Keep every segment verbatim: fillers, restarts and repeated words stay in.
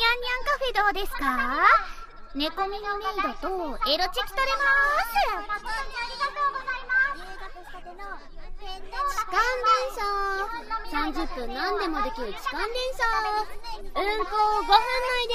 んにゃんカフェどうですか？猫耳メイドとエロチェキ取れます。誠にありがとうございます。痴漢電車さんじゅっぷん何でもできる痴漢電車運行ごふん内です。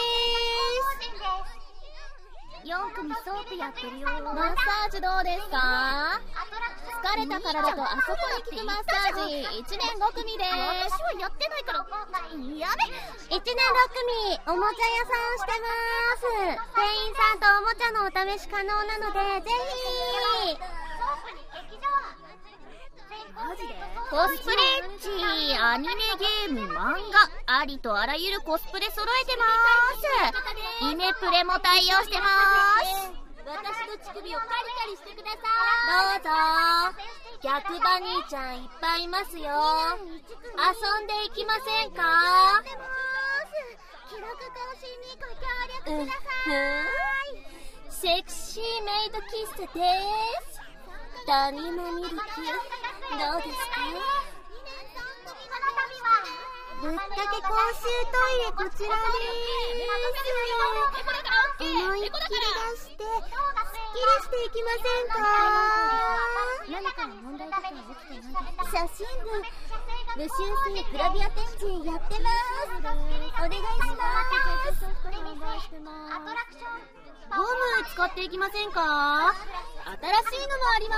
よん組ソープやってるよ。 マッサージどうですか？疲れた体とあそこに効くマッサージいちねんご組です。 私はやってないからやめ。 いちねんろく組おもちゃ屋さんしてます。店員さんとおもちゃのお試し可能なのでぜひ。 マジで？コスプレッチ、アニメゲーム、漫画、ありとあらゆるコスプレ揃えてます。イメプレも対応してます。 私の乳首をカリカリしてください。どうぞ。逆バニーちゃんいっぱいいますよ。遊んでいきませんか？ 記録更新にご協力ください。 セクシーメイド喫茶です。ダニのミルクどうですか？ ぶっかけ公衆トイレこちらです。思いっきり出してすっきりしていきませんか？ 何かの問題とか起きてないですか？写真部無修正グラビア展示やってます。お願いします。 ゴム使っていきませんか？ 新しいのもあります。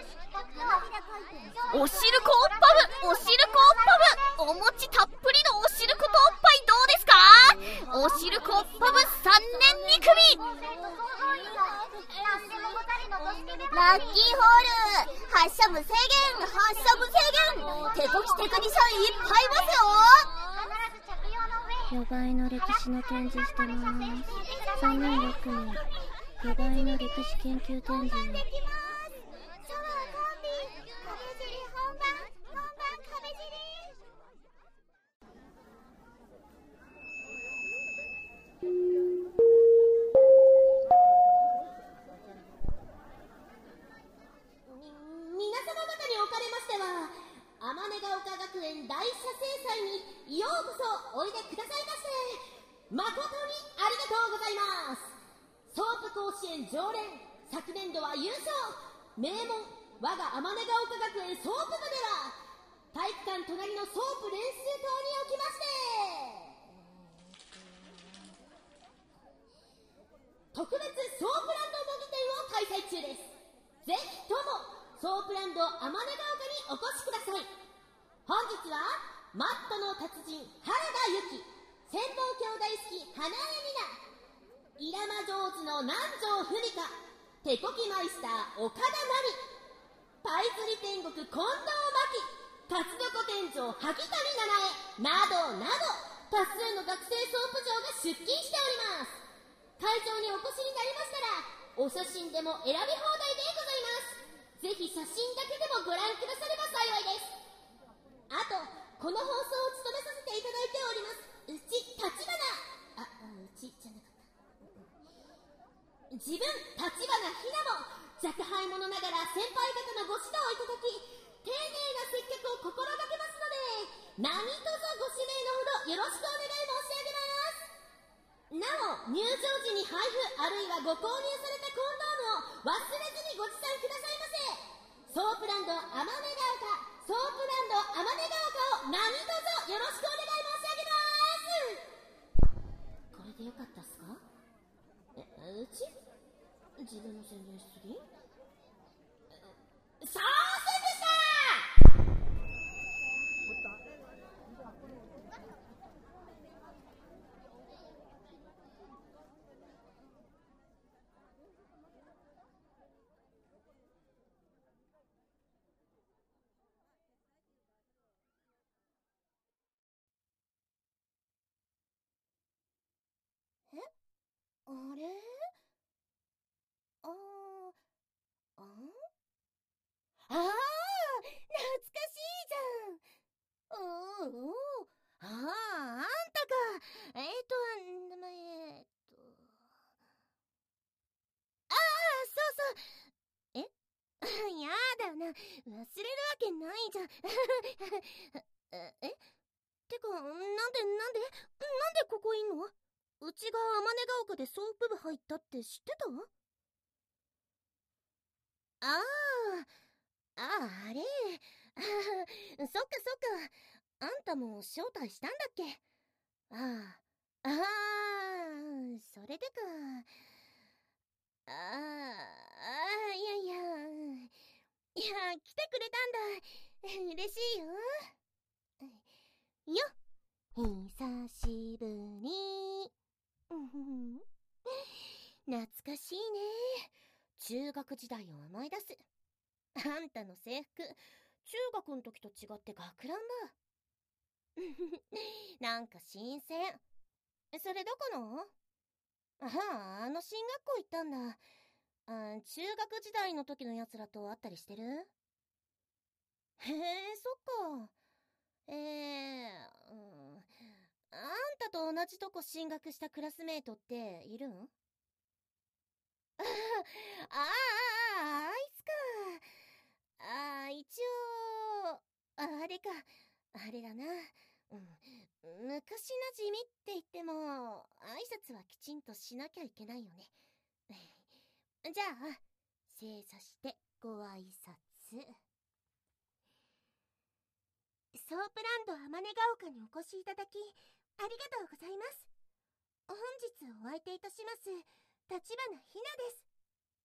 おしるこおっぱぶ、おしるこおっぱぶ、お餅たっぷりのおしることおっぱいどうですか？おしるこおっぱぶさんねんに組。 ラッキーホール発射無制限発射無制限手こきテクニシャンいっぱいいますよ。 ヨガイの歴史の展示してます。さんねんろく組ヨガイの歴史研究展示。 天音ヶ丘学園大社制祭にようこそおいでくださいまして誠にありがとうございます。ソープ甲子園常連昨年度は優勝名門我が天音ヶ丘学園ソープ部では体育館隣のソープ練習棟におきまして特別ソープランド模擬店を開催中です。ぜひともソープランド天音ヶ丘にお越しください。本日はマットの達人原田由紀、千本兄弟好き花江里奈、イラマ上手の南條文香、手こきマイスター岡田真理、パイ釣り天国近藤真希、勝どこ天井萩谷七重などなど多数の学生ソープ場が出勤しております。会場にお越しになりましたらお写真でも選び放題でございます。ぜひ写真だけでもご覧くだされば幸いです。あとこの放送を務めさせていただいておりますうち立花あ、うちじゃなかった自分立花ひなも若輩者ながら先輩方のご指導をいただき丁寧な接客を心がけますので何卒ご指名のほどよろしくお願い申し上げます。なお入場時に配布あるいはご購入されたコンドームを忘れずにご持参くださいませ。ソープランド天音ヶ丘ソープランド天音ヶ丘を何卒よろしくお願い申し上げます。これでよかったっすか？え、うち自分の宣伝しすぎ？すいませんでしたあれあーああー懐かしいじゃん。おーおーあああんたか。えっと名前えっとああそうそうえやだな忘れるわけないじゃんええてか、なんでなんでなんでここいんの？うちが天音ヶ丘でソープ部入ったって知ってた？ああ、ああ、あれ。ああ、そっかそっか。あんたも招待したんだっけ？ああ、ああ、それでか。ああ、ああ、いやいや。いや、来てくれたんだ。嬉しいよ。よっ、久しぶり。懐かしいね。中学時代を思い出す。あんたの制服、中学の時と違って学ランだ。なんか新鮮。それどこの？ああ、あの進学校行ったんだ。あ、中学時代の時のやつらと会ったりしてる？へえ、そっか。ええー、うん。あんたと同じとこ進学したクラスメイトっているん？ああ、ああ、あいつか。ああ、一応、あれか。あれだな。うん。昔なじみって言っても、挨拶はきちんとしなきゃいけないよね。じゃあ、正座してご挨拶。ソープランド天音ヶ丘にお越しいただき、ありがとうございます。本日お相手いたします、立花ひなです。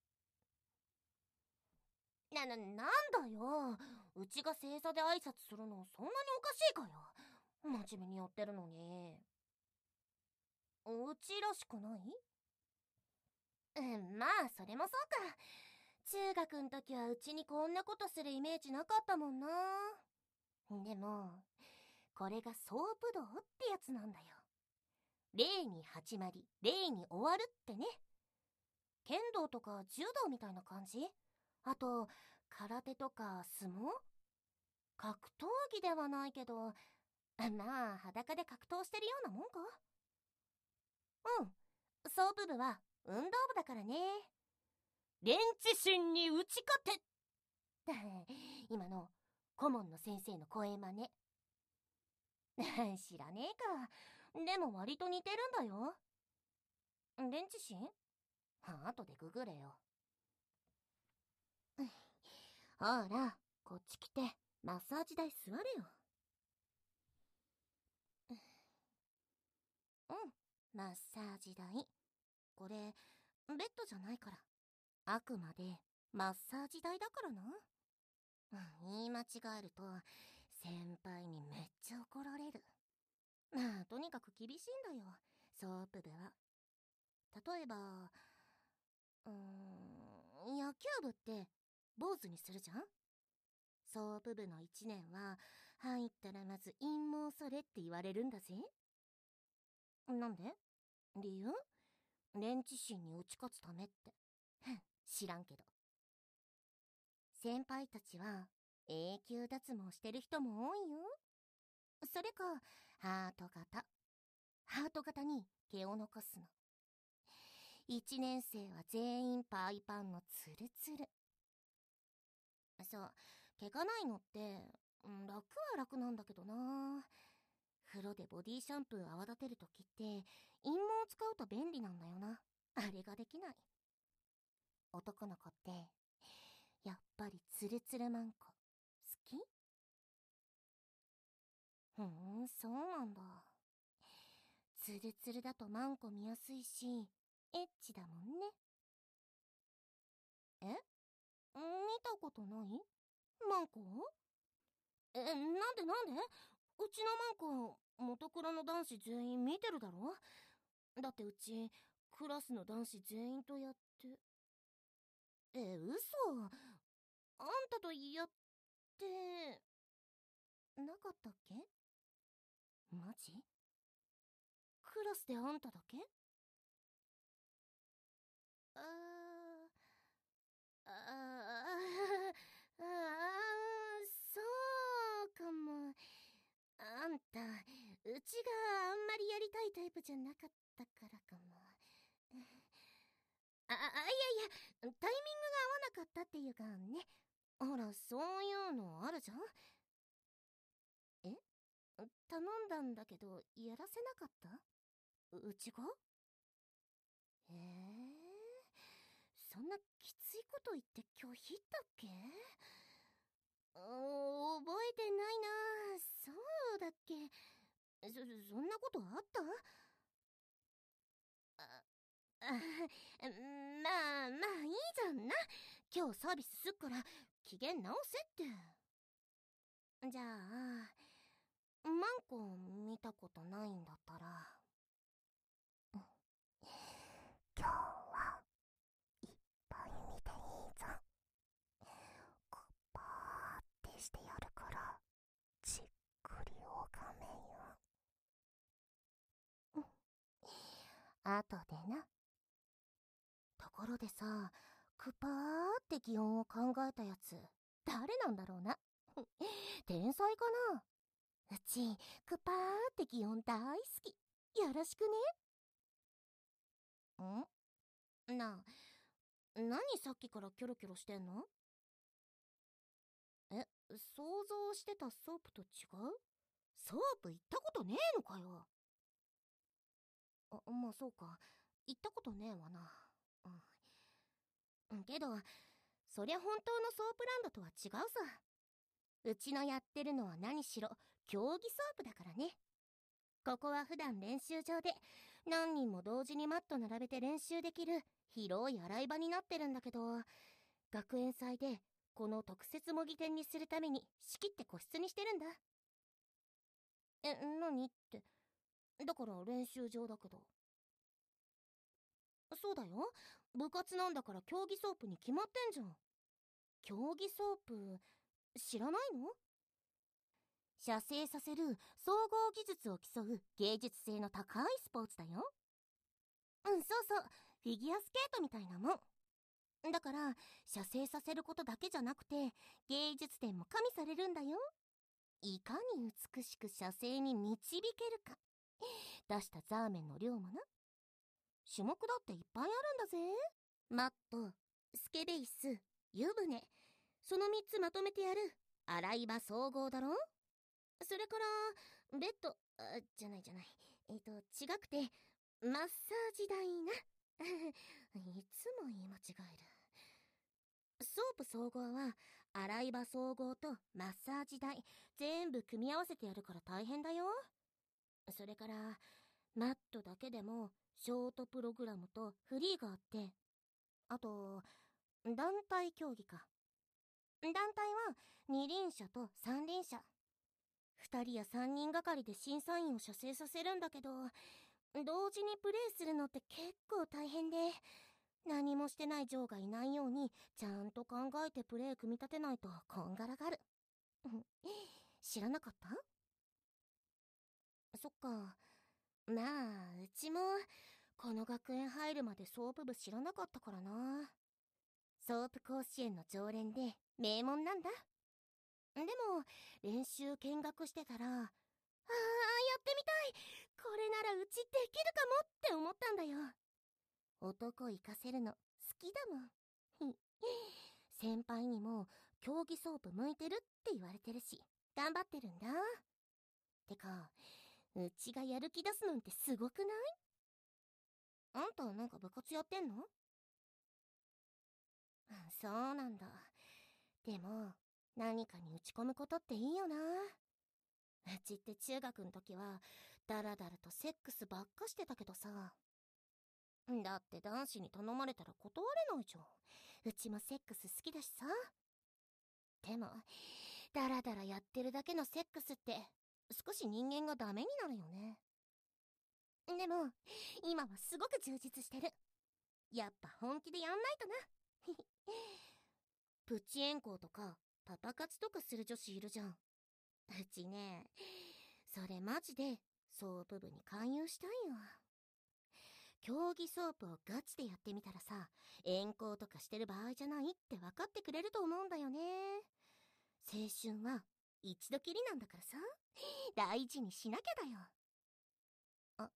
な、な、なんだよ。うちが正座で挨拶するのそんなにおかしいかよ。真面目にやってるのに。うちらしくない？うん、まあ、それもそうか。中学ん時はうちにこんなことするイメージなかったもんな。でも、これがソープ道ってやつなんだよ。礼に始まり、礼に終わるってね。剣道とか柔道みたいな感じ？あと、空手とか相撲？格闘技ではないけど、まあ、裸で格闘してるようなもんか？うん。ソープ部は運動部だからね。レンチ心に打ち勝て今の顧問の先生の声真似。知らねえか。でも割と似てるんだよ。レンチ心？あとでググれよ。ほら、こっち来て、マッサージ台座れよ。うん、マッサージ台。これ、ベッドじゃないから。あくまで、マッサージ台だからな。言い間違えると、先輩にめっちゃ怒られる。まあ、とにかく厳しいんだよ、ソープ部は。例えば、うーん、野球部って、坊主にするじゃん？ソープ部のいちねんは、入ったらまず陰謀それって言われるんだぜ。なんで？理由？レンチ心に打ち勝つためって。知らんけど。先輩たちは永久脱毛してる人も多いよ。それか、ハート型。ハート型に毛を残すの。一年生は全員パイパンのツルツル。そう、毛がないのって、楽は楽なんだけどな。風呂でボディシャンプー泡立てるときって、陰毛を使うと便利なんだよな。あれができない。男の子って、やっぱりツルツルマンコ、好き？ふーん、そうなんだ。ツルツルだとマンコ見やすいし、エッチだもんね。え？見たことない？マンコ？え、なんでなんで？うちのマンコ、元倉の男子全員見てるだろ？だってうち、クラスの男子全員とやって。え、嘘？あんたとやって、なかったっけ？マジ？クラスであんただけ？あー、あー、あー、そうかも。あんた、うちがあんまりやりたいタイプじゃなかったからかも。あ、あ、いやいや、タイミングが合わなかったっていうかね。ほら、そういうのあるじゃん？え？ 頼んだんだけど、やらせなかった？うちが？ええー、そんなきついこと言って拒否ったっけ？覚えてないな。そうだっけ？そ、そんなことあった？あ、あ、まあまあいいじゃんな。今日サービスすっから機嫌直せって。じゃあ、マンコ見たことないんだったら、うん、今日はいっぱい見ていいぞ。こっぱーってしてやるからじっくり拝めよ。うん、あとでな。ところでさ、クパーって擬音を考えたやつ誰なんだろうな。天才かな。うちクパーって擬音大好き。よろしくね。んなあ、何さっきからキョロキョロしてんの？え、想像してたソープと違う？ソープ行ったことねえのかよ。あ、まあそうか、行ったことねえわな。うん、けどそりゃ本当のソープランドとは違うさ。うちのやってるのは何しろ競技ソープだからね。ここは普段練習場で何人も同時にマット並べて練習できる広い洗い場になってるんだけど、学園祭でこの特設模擬店にするために仕切って個室にしてるんだ。え、何って。だから練習場だけど。そうだよ、部活なんだから競技ソープに決まってんじゃん。競技ソープ知らないの？射精させる総合技術を競う芸術性の高いスポーツだよ。うん、そうそう、フィギュアスケートみたいなもんだから、射精させることだけじゃなくて芸術点も加味されるんだよ。いかに美しく射精に導けるか、出したザーメンの量もな。種目だっていっぱいあるんだぜ。マット、スケベイス、湯船、そのみっつまとめてやる洗い場総合だろ。それからベッド、あ、じゃないじゃない、えっと違くてマッサージ台な。いつも言い間違える。ソープ総合は洗い場総合とマッサージ台全部組み合わせてやるから大変だよ。それからマットだけでもショートプログラムとフリーがあって、あと団体競技か。団体は二輪車と三輪車、ふたりやさんにんがかりで審査員を射精させるんだけど、同時にプレイするのって結構大変で、何もしてないジョーがいないようにちゃんと考えてプレイ組み立てないとこんがらがる。知らなかった？そっか。まあうちもこの学園入るまでソープ部知らなかったからな。ソープ甲子園の常連で名門なんだ。でも練習見学してたら、あー、やってみたい、これならうちできるかもって思ったんだよ。男行かせるの好きだもん。先輩にも競技ソープ向いてるって言われてるし頑張ってるんだ。てかうちがやる気出すなんてすごくない？あんたなんか部活やってんの？そうなんだ。でも何かに打ち込むことっていいよな。うちって中学の時はダラダラとセックスばっかしてたけどさ。だって男子に頼まれたら断れないじゃん。うちもセックス好きだしさ。でもダラダラやってるだけのセックスって少し人間がダメになるよね。でも今はすごく充実してる。やっぱ本気でやんないとな。プチエンコーとかパパ活とかする女子いるじゃん。うちね、それマジでソープ部に勧誘したいよ。競技ソープをガチでやってみたらさ、遠行とかしてる場合じゃないって分かってくれると思うんだよね。青春は一度きりなんだからさ、大事にしなきゃだよ。あ、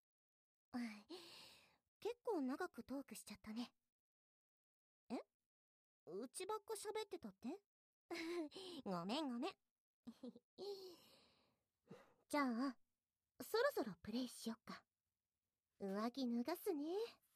結構長くトークしちゃったね。え？うちばっか喋ってたって？ごめんごめん。 じゃあ、そろそろプレイしよっか。上着脱がすね。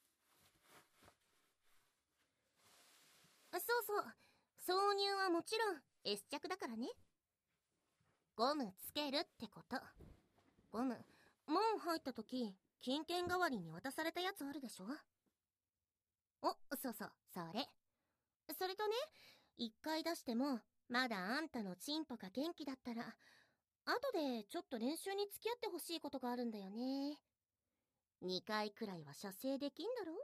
そうそう、挿入はもちろん S 着だからね。ゴムつけるってこと。ゴム、門入った時、金券代わりに渡されたやつあるでしょ？お、そうそう、それ。それとね、一回出しても、まだあんたのチンポが元気だったら、後でちょっと練習に付き合ってほしいことがあるんだよね。二回くらいは射精できんだろ？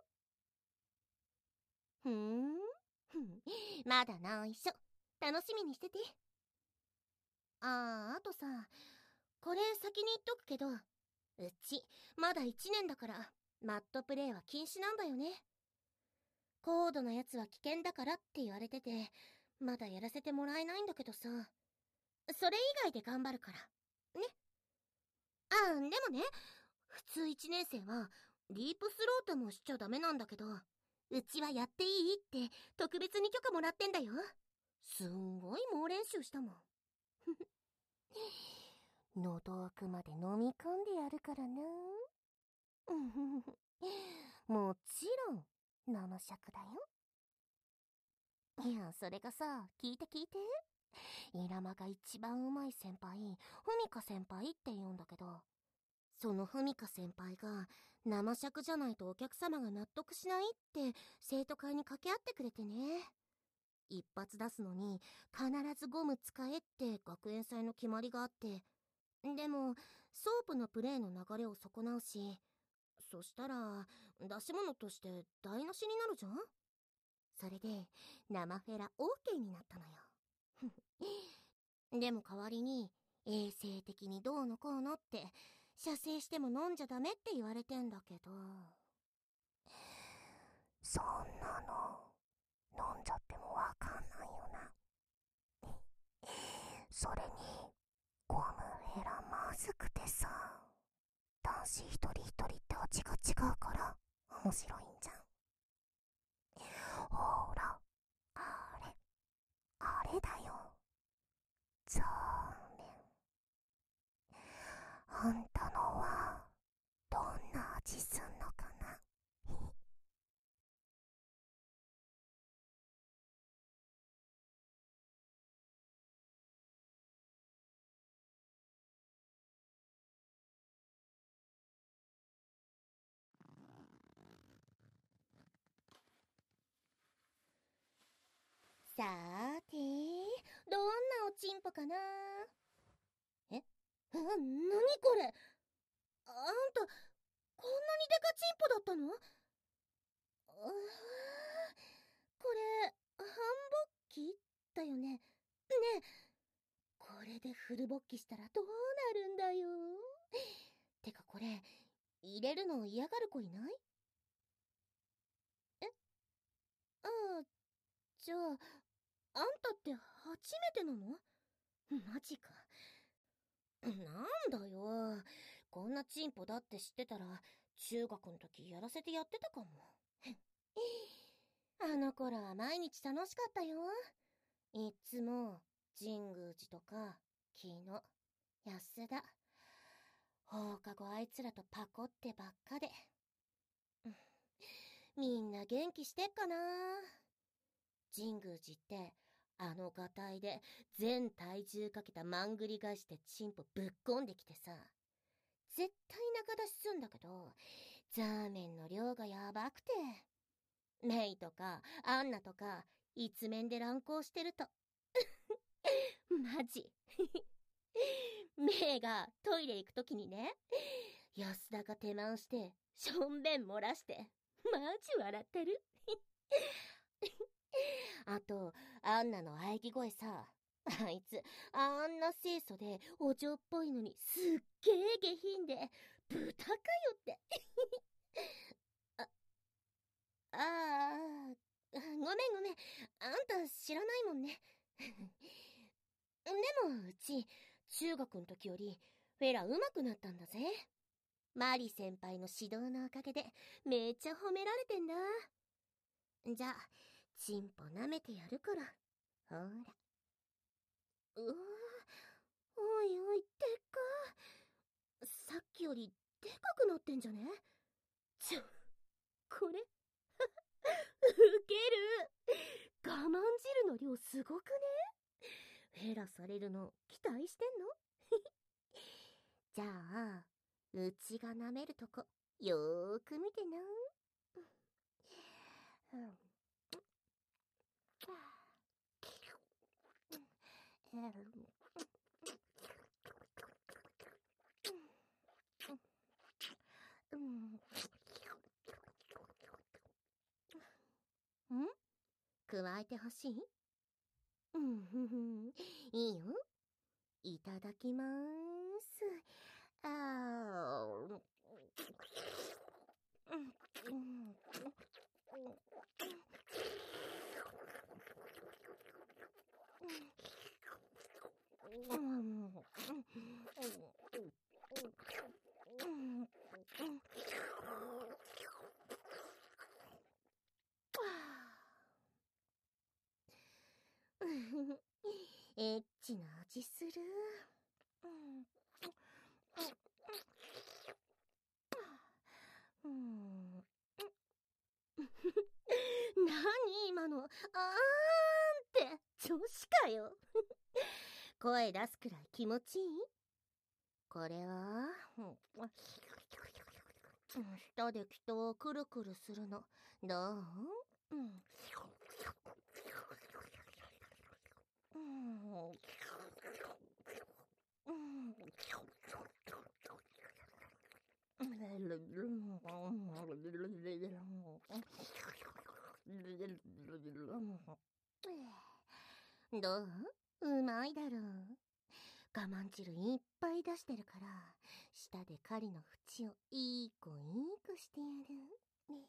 ふーん。まだ内緒。楽しみにしてて。あー、あとさ、これ先に言っとくけど、うち、まだ一年だから、マットプレイは禁止なんだよね。高度なやつは危険だからって言われてて、まだやらせてもらえないんだけどさ。それ以外で頑張るから。ね。あ、でもね、普通一年生は、ディープスロートもしちゃダメなんだけど、うちはやっていいって特別に許可もらってんだよ。すんごい猛練習したもん。喉奥まで飲み込んでやるからな。もちろん、生尺だよ。いや、それがさ、聞いて聞いて。イラマが一番うまい先輩、ふみか先輩って言うんだけど、そのふみか先輩が生尺じゃないとお客様が納得しないって生徒会に掛け合ってくれてね。一発出すのに必ずゴム使えって学園祭の決まりがあって、でもソープのプレーの流れを損なうし、そしたら出し物として台無しになるじゃん。それで生フェラ オーケー になったのよ。でも代わりに衛生的にどうのこうのって射精しても飲んじゃダメって言われてんだけど、そんなの飲んじゃってもわかんないよな。それにゴムフェラまずくてさ、男子一人一人って味が違うから面白いんじゃん。ほら、あれあれだよ、ザーメン。あんたのはどんな味すんのかな。さーて、どんなおちんぽかな。え、あ、なにこれ。あんた、こんなにデカチンポだったの？あー、これ、半勃起だよね。ねえ、これでフル勃起したらどうなるんだよ。てかこれ、入れるの嫌がる子いない？え？ああ、じゃあ、あんたって初めてなの？マジか。なんだよ。こんなチンポだって知ってたら、中学の時やらせてやってたかも。あの頃は毎日楽しかったよ。いっつも、神宮寺とか、木野、安田、放課後あいつらとパコってばっかで。みんな元気してっかな。神宮寺って、あのガタイで全体重かけたまんぐり返してチンポぶっこんできてさ、絶対中出しすんだけど、ザーメンの量がやばくて、メイとかアンナとか一面で乱行してるとマジメイがトイレ行くときにね、安田が手満してしょんべん漏らしてマジ笑ってるあと、アンナの喘ぎ声さ。あいつ、あんな清楚でお嬢っぽいのにすっげえ下品で、豚かよってあ、ああ、ごめんごめん。あんた知らないもんね。でも、うち、中学の時より、フェラ上手くなったんだぜ。マリ先輩の指導のおかげで、めっちゃ褒められてんだ。じゃあ、チンポ舐めてやるから。ほら。うわ、おいおい、でっか。 時よりでかくなってんじゃね？ちょ、これウケる。我慢汁の量すごくね？ヘラされるの期待してんの？じゃあ、うちが舐めるとこ、よーく見てな。ん？加えてほしい？うんふふん、いいよ。いただきまーす。あー。エッチな味する。何今の、あーんって女子かよ。声出すくらい気持ちいい？これは舌で気をくるくるするのどう？うん、どう？うまいだろう。我慢汁いっぱい出してるから、舌で狩りの縁をいい子いい子してやる。ね。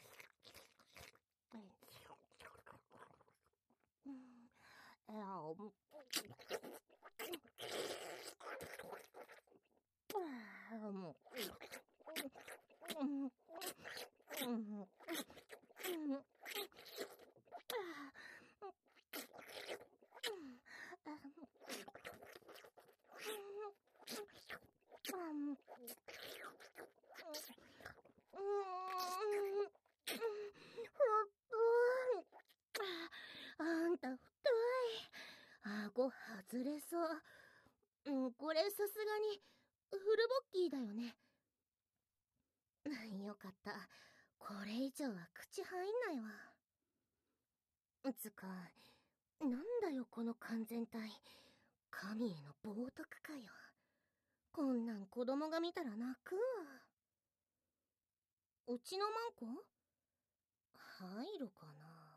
あんた太い。顎外れそう。うん、これさすがにフルボッキーだよね。よかった。これ以上は口入んないわ。つか、なんだよこの完全体。神への冒涜かよ。こんなん子供が見たら泣くわ。うちのマンコ？入るかな？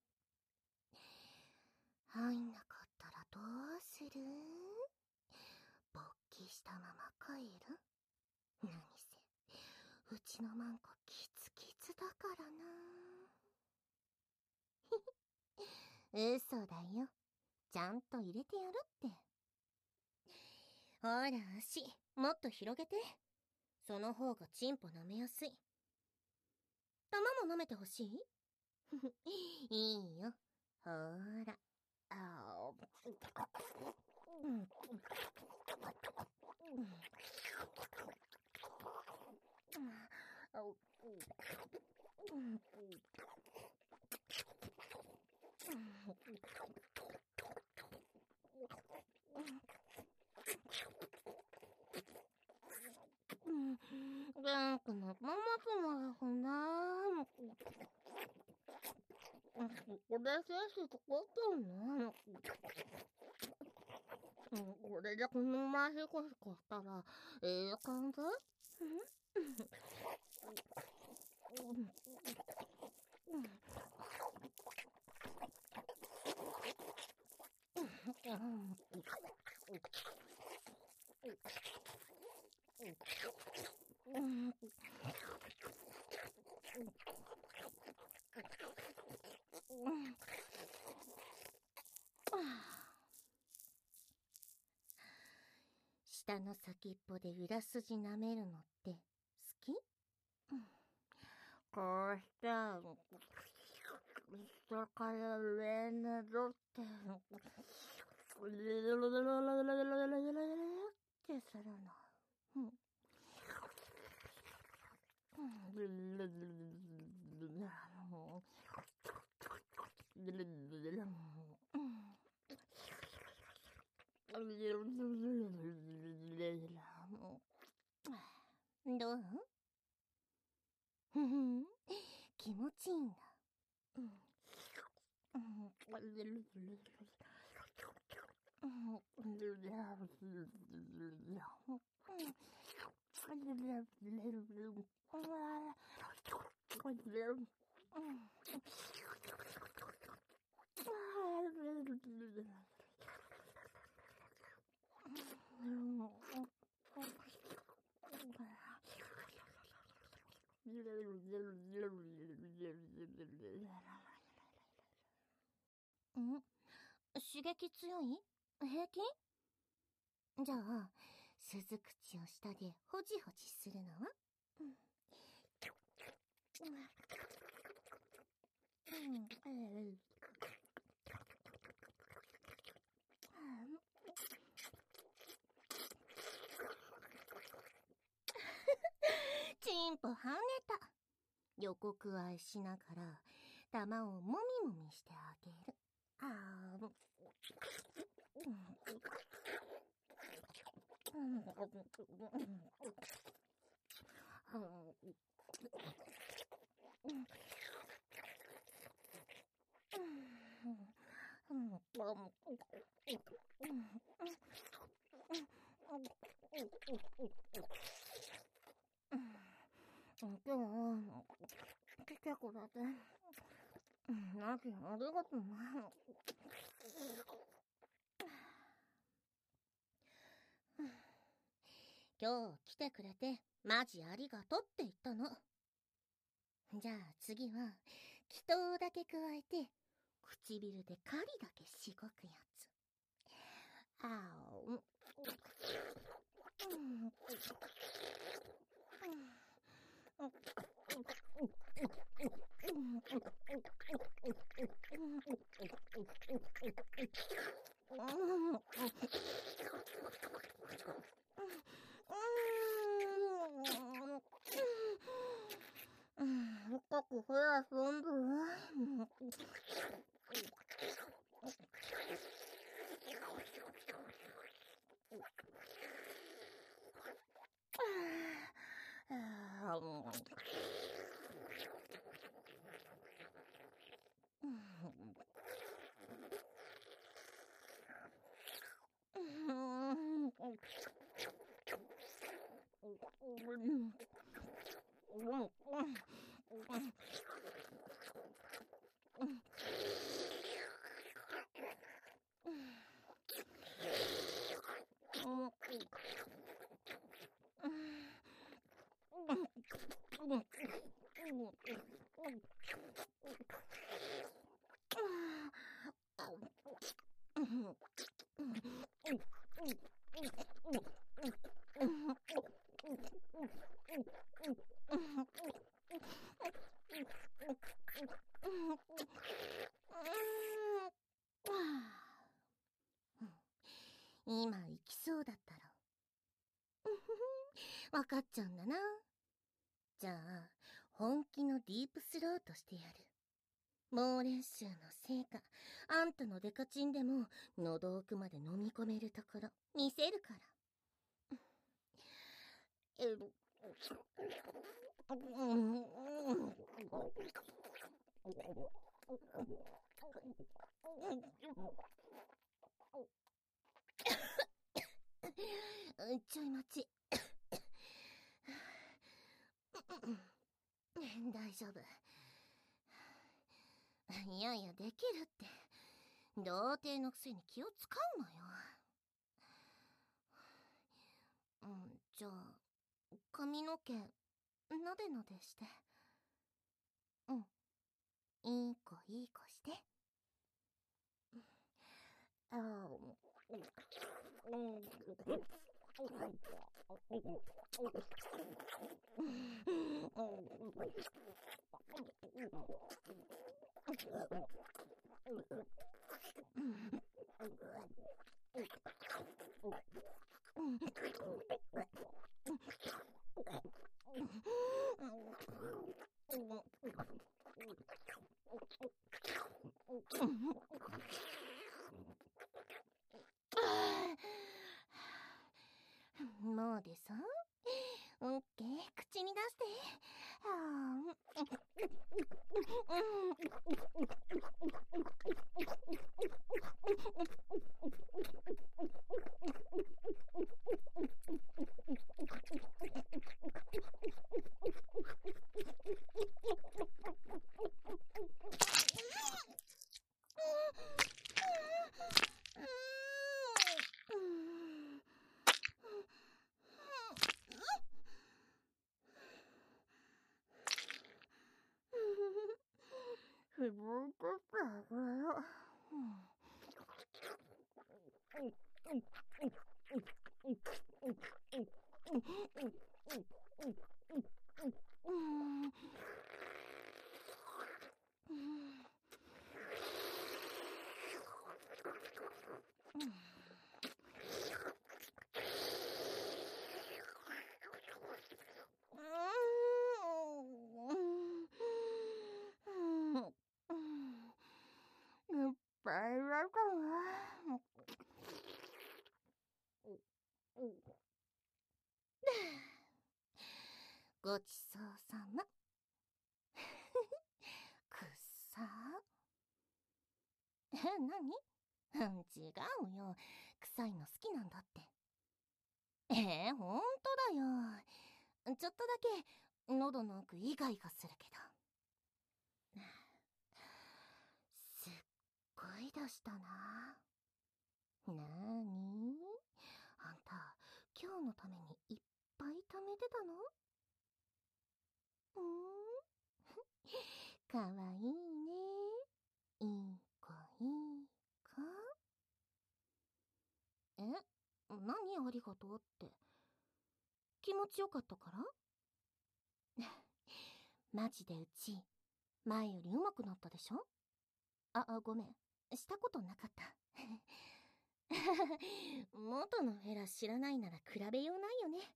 入んなかったらどうする？勃起したまま帰る？何せうちのマンコキツキツだからな。嘘だよ。ちゃんと入れてやるって。ほら足もっと広げて。その方がチンポ舐めやすい。玉も舐めてほしい？いいよ。ほーら。あー。うん。元気のママ様だな。これ選手とこったな。これでこのままシコシコしたらええ感じ？下の先っぽで裏筋舐めるのって好き？こうした下から上に戻ってってするの。 どう？ふふん、気持ちいいんだ。ん？刺激強い？平気？じゃあ、鈴口を下でホジホジするのは？うん。チンポ跳ねた。横くわえしながら、玉をもみもみしてあげる。あー。今日は来てくれてマジありがとうな。今日来てくれてマジありがとうって言ったの。じゃあ次は祈祷だけ加えて唇で狩りだけしごくやつ。あお。深くふやすんぶ。今行きそうだったろ。わかっちゃうんだな。じゃあ本気のディープスローとしてやる。猛練習の成果、あんたのデカチンでも喉奥まで飲み込めるところ見せるから。えっちょい待ち。大丈夫。いやいや、できるって。童貞のくせに気を使うなよ。うん、じゃあ、髪の毛、なでなでして。うん。いい子いい子して。ああ、うん。 までさ。オッケー、口に出して。はごちそうさま。くっさー。え、なに？うん、違うよ。臭いの好きなんだって。えー、ほんとだよ。ちょっとだけ喉の奥イガイガするけど。すっごい出したな。なーに？あんた、今日のためにいっぱい貯めてたの？うーんかわいいね。いい子いい子。え？何ありがとうって。気持ちよかったから？マジでうち、前より上手くなったでしょ？あ、あ、ごめん。したことなかった。元のフェラ知らないなら比べようないよね。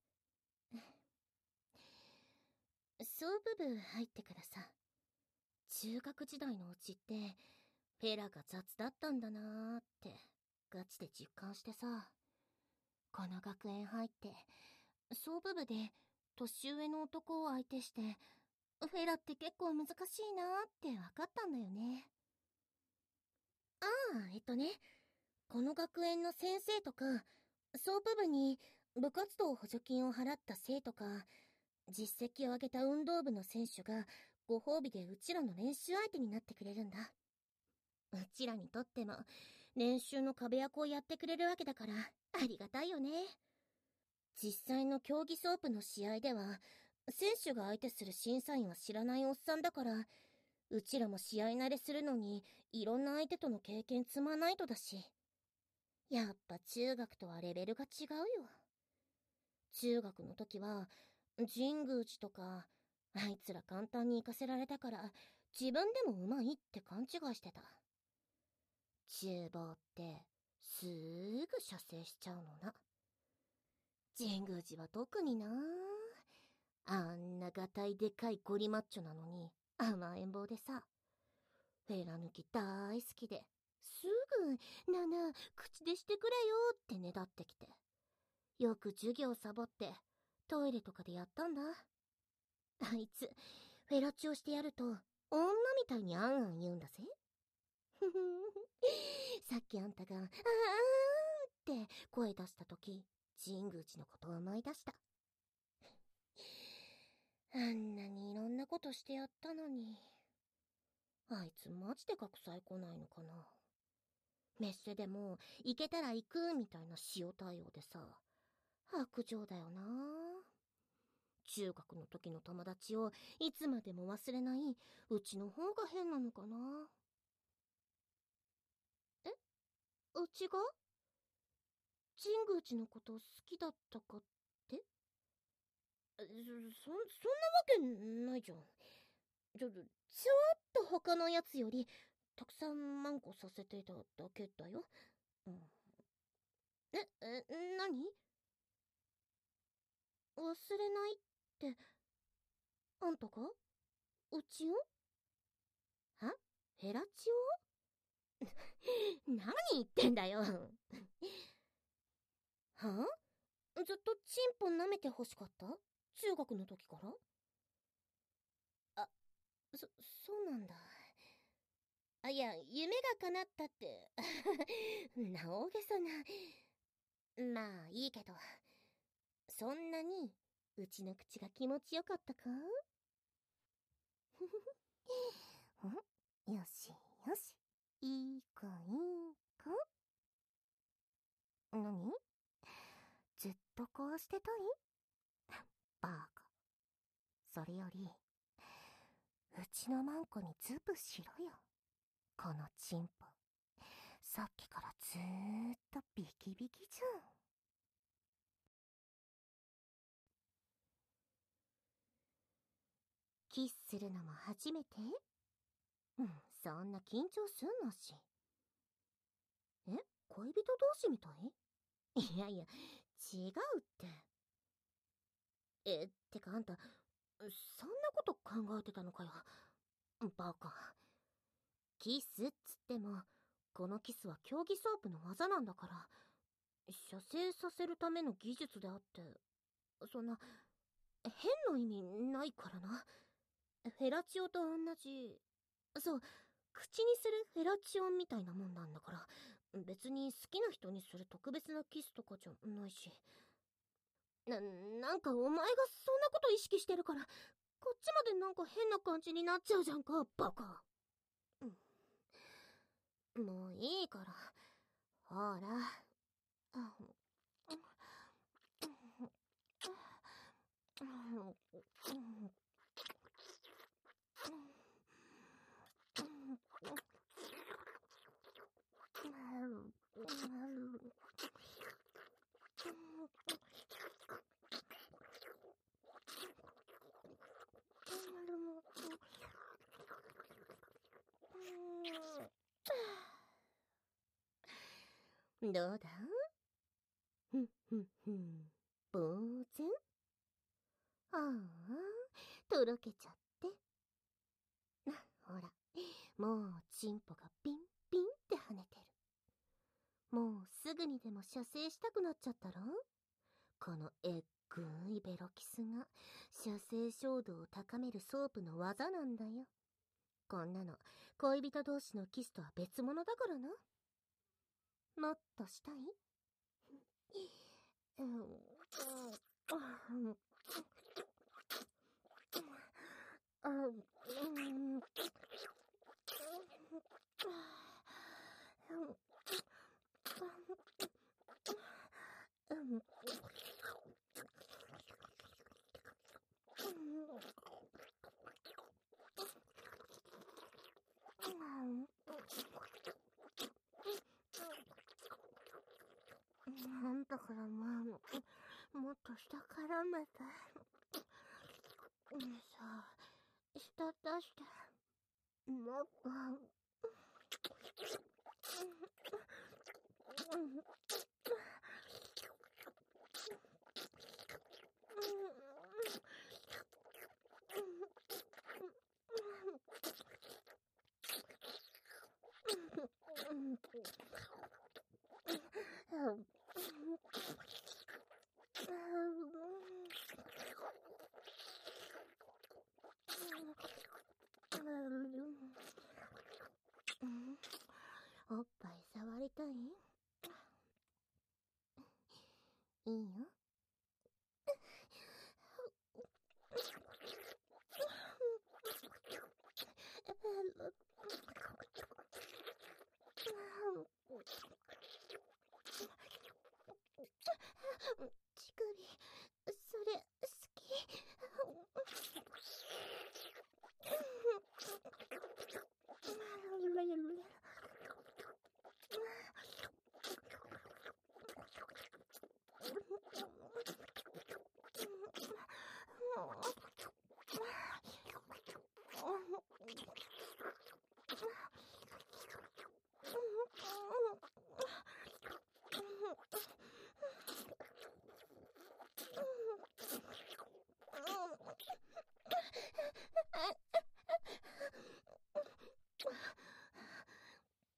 総部部入ってからさ、中学時代のうちって、フェラが雑だったんだなーって、ガチで実感してさ、この学園入って、総部部で年上の男を相手して、フェラって結構難しいなーって分かったんだよね。ああ、えっとね、この学園の先生とか、総部部に部活動補助金を払った生徒か、実績を上げた運動部の選手がご褒美でうちらの練習相手になってくれるんだ。うちらにとっても練習の壁役をやってくれるわけだからありがたいよね。実際の競技ソープの試合では選手が相手する審査員は知らないおっさんだから、うちらも試合慣れするのにいろんな相手との経験積まないとだし、やっぱ中学とはレベルが違うよ。中学の時は神宮寺とかあいつら簡単に行かせられたから自分でも上手いって勘違いしてた。厨房ってすーぐ射精しちゃうのな。神宮寺は特にな。あんながたいでかいゴリマッチョなのに甘えん坊でさ、フェラ抜き大好きで、すぐなな口でしてくれよってねだってきて、よく授業サボってトイレとかでやったんだ。あいつフェラチをしてやると女みたいにあんあん言うんだぜ。さっきあんたが「あーん」って声出した時、神宮寺のことを思い出した。あんなにいろんなことしてやったのに、あいつマジで学祭来ないのかな。メッセでも行けたら行くみたいな塩対応でさ、白状だよな。中学の時の友達をいつまでも忘れないうちの方が変なのかな。え？うちが？神宮寺のこと好きだったかって？そ、そ、そんなわけないじゃん。ちょ、ちょっと他のやつよりたくさんマンコさせていただけだよ。うん、え、え、なに？忘れないって、あんたが？うちを？は？ヘラチオ？何言ってんだよ。は？ ずっとチンポ舐めて欲しかった？中学の時から？あ、そ、そうなんだ。あ、いや、夢が叶ったって、な、大げさな。まあ、いいけど、そんなに、うちの口が気持ちよかったか？んよし、よし。いい子、いい子。何？ずっとこうしてたい？バカ。それより、うちのマンコにズブしろよ。このチンポ。さっきからずーっとビキビキじゃん。キスするのも初めて？うん、そんな緊張すんなし。え、恋人同士みたい？いやいや、違うって。え、ってかあんた、そんなこと考えてたのかよ。バカ。キスっつっても、このキスは競技ソープの技なんだから、射精させるための技術であって、そんな、変な意味ないからな。フェラチオと同じ、そう、口にするフェラチオンみたいなもんなんだから、別に好きな人にする特別なキスとかじゃないし。な、なんかお前がそんなこと意識してるから、こっちまでなんか変な感じになっちゃうじゃんか、バカ。もういいから。ほら。どうだ？ふんふんふん。ぼうぜん？ああ、とろけちゃって。な、ほら、もうチンポがピンピンって跳ねてる。もうすぐにでも射精したくなっちゃったろ？このえっぐいベロキスが射精衝動を高めるソープの技なんだよ。こんなの恋人同士のキスとは別物だからな。もっとしたい？うん、うん、うん、なんだからまあ、もっと下からめて。さあ、下出して。もっと。おっぱい触りたい？いいよ。ちくり、それ、好き。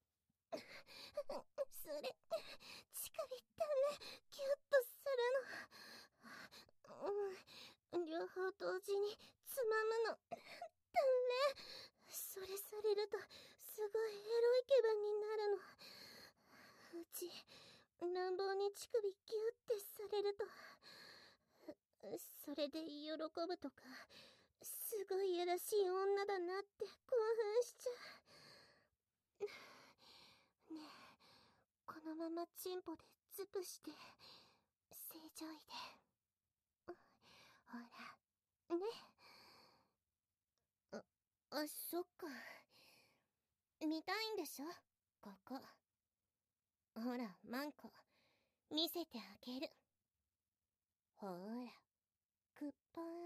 それ、チクリってね、キュッとするの。 それで喜ぶとか、すごいやらしい女だなって興奮しちゃう。ねえ、このままチンポでズプして正常位で、ほらね。あ、あ、そっか。見たいんでしょ、ここ。ほら、マンコ、見せてあげる。ほら、くっぱーん。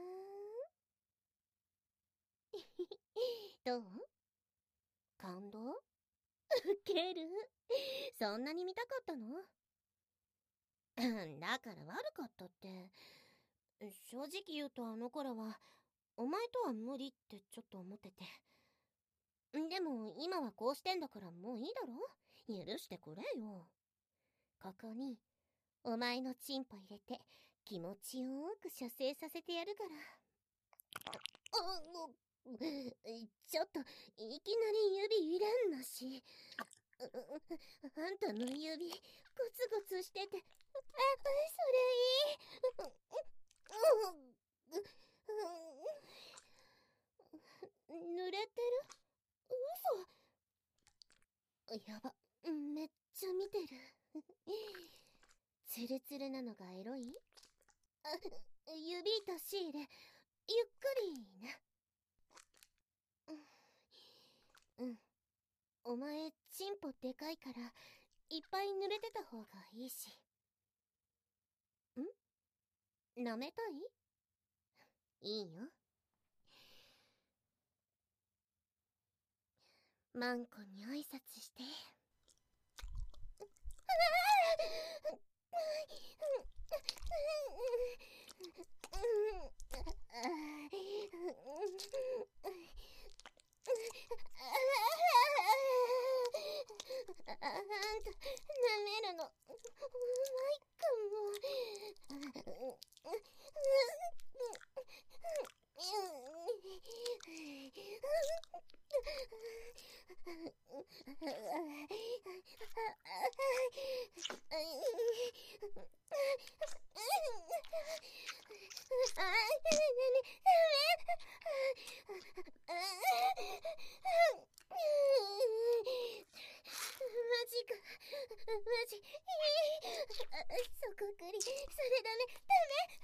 どう？感動？ウケる？そんなに見たかったの？だから悪かったって。正直言うとあの頃は、お前とは無理ってちょっと思ってて。でも今はこうしてんだからもういいだろ？許してくれよ。ここに、お前のチンポ入れて気持ちよーく射精させてやるから。ちょっと、いきなり指入れんなし。あんたの指、ゴツゴツしてて、あ、それいい。濡れてる？嘘。やば、めっちゃ見てる。ツルツルなのがエロい？あ、指とシール、ゆっくりな。うん。お前、チンポでかいから、いっぱい濡れてた方がいいし。ん？舐めたい？いいよ。マンコに挨拶して。あんた、舐めるの、うまいかも。マジか、マジ、そこくり、それダメ、ダ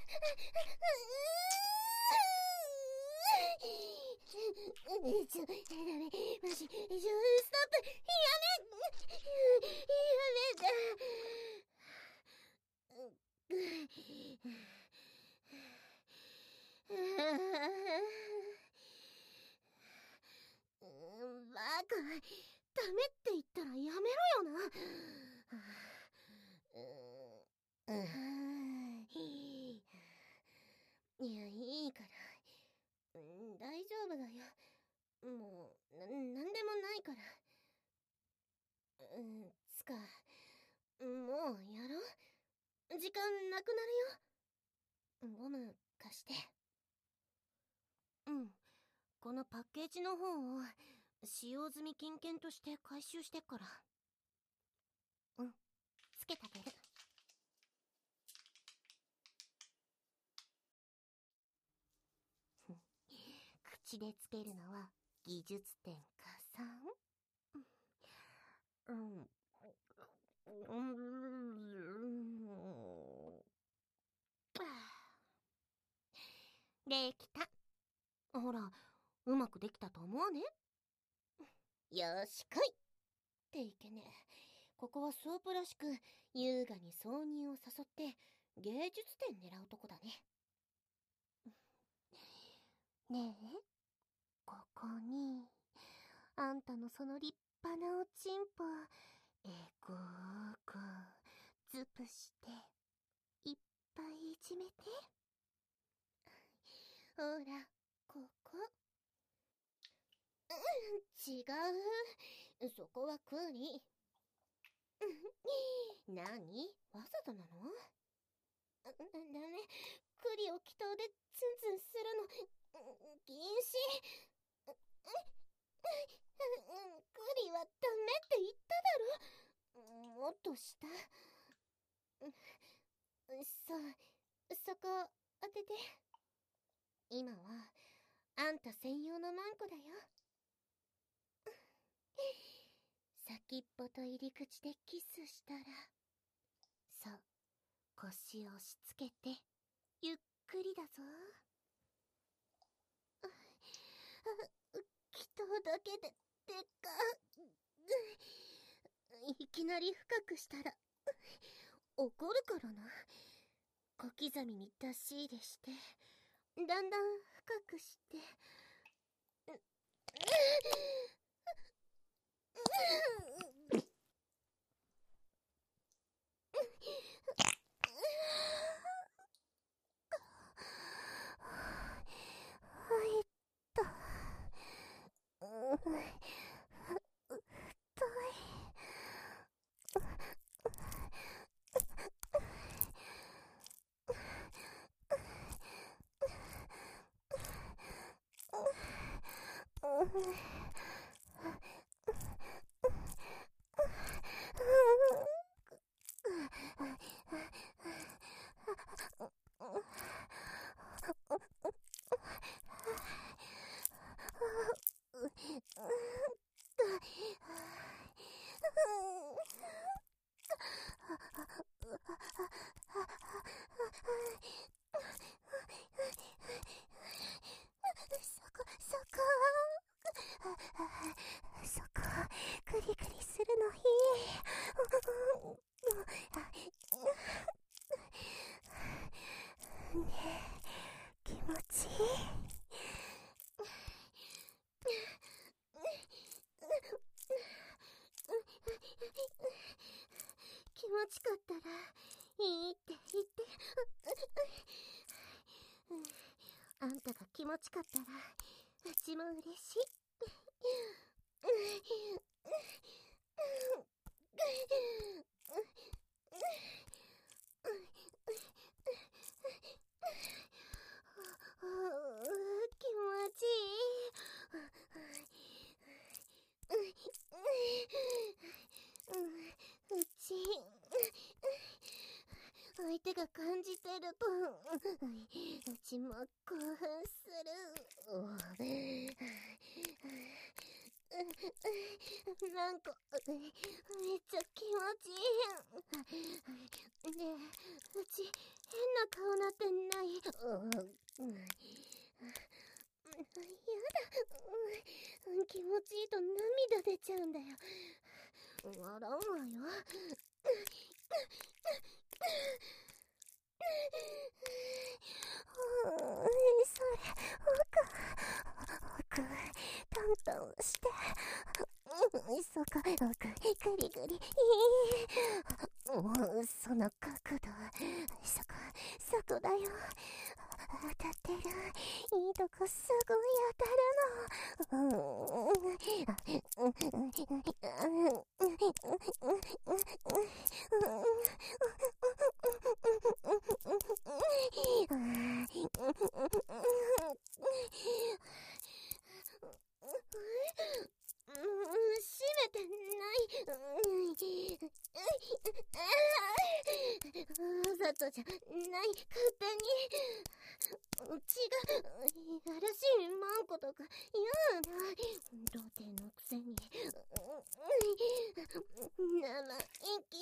メ。ちょ、ダメ、マジ、ちょ、ストップ、やめ、やめだ。バカ、ダメって言ったらやめろよな。いや、いいから。大丈夫だよ。もう、な、なんでもないから。うん、つか、もうやろう？時間なくなるよ。ゴム貸して。うん。このパッケージの方を使用済み金券として回収してっから。うん。つけてあげる。口でつけるのは技術点加算。うん。うん。できた。ほら、うまくできたと思わね？よし、来いっていけね。ここはソープらしく優雅に挿入を誘って芸術点狙うとこだね。ねえ、ここにあんたのその立派なおちんぽえごーくズプしていっぱいいじめて。ほら、ここ。違う。そこはクリ。何？わざとなの？ダメ。クリを祈祷でツンツンするの禁止。クリはダメって言っただろ。もっと下。そう、そこ当てて。 今はあんた専用のマンコだよ。先っぽと入り口でキスしたら、そう、腰を押し付けてゆっくりだぞ。祈祷だけででっか。いきなり深くしたら怒るからな。小刻みに出し入れして、だんだん深くして、入った。太い。そこ、そこ、そこ、グリグリするのいい。ねえ、気持ちいい。気持ちかったらいいって言って。あんたが気持ちかったらうちも嬉しい。気持ちいい。うち相手が感じてる分、うちも興奮する。なんかめっちゃ気持ちいい。ねえ、うち変な顔なってない？やだ、気持ちいいと涙出ちゃうんだよ。笑うわよ。それ、奥、奥、トントンして、そこ、奥、グリグリ、その角度、そこ、そこだよ。当たってる。いいとこすごい当たるの。閉めてない。わざとじゃない、勝手に。うちがやらしいマンコとか言うな。童貞のくせに生意気。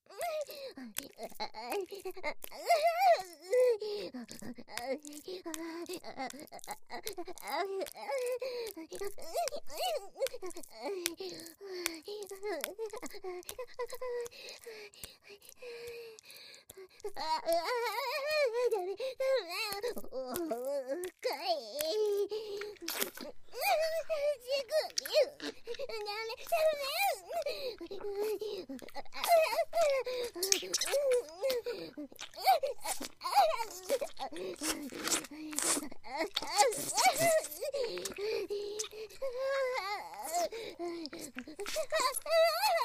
ああ、ダメ、ダメ、おー、かい。ジグリュー、ダメ、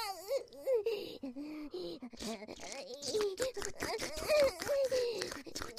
ダメ。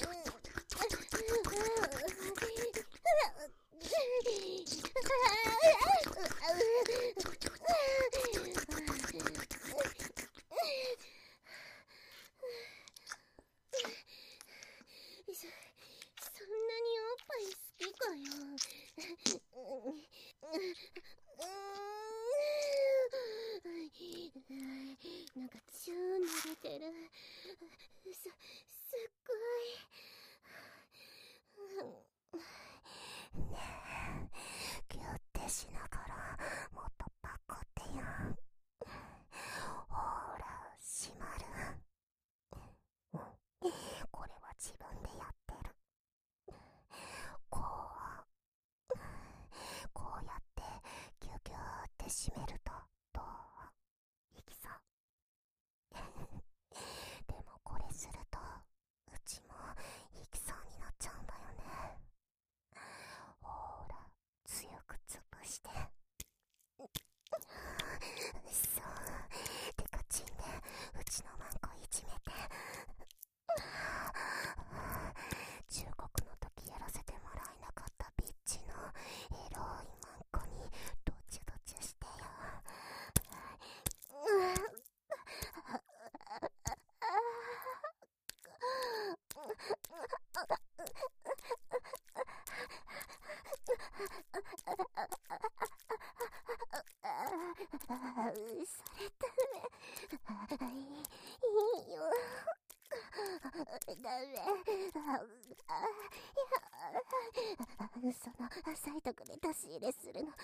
そのサイトクで出し入れするの好き。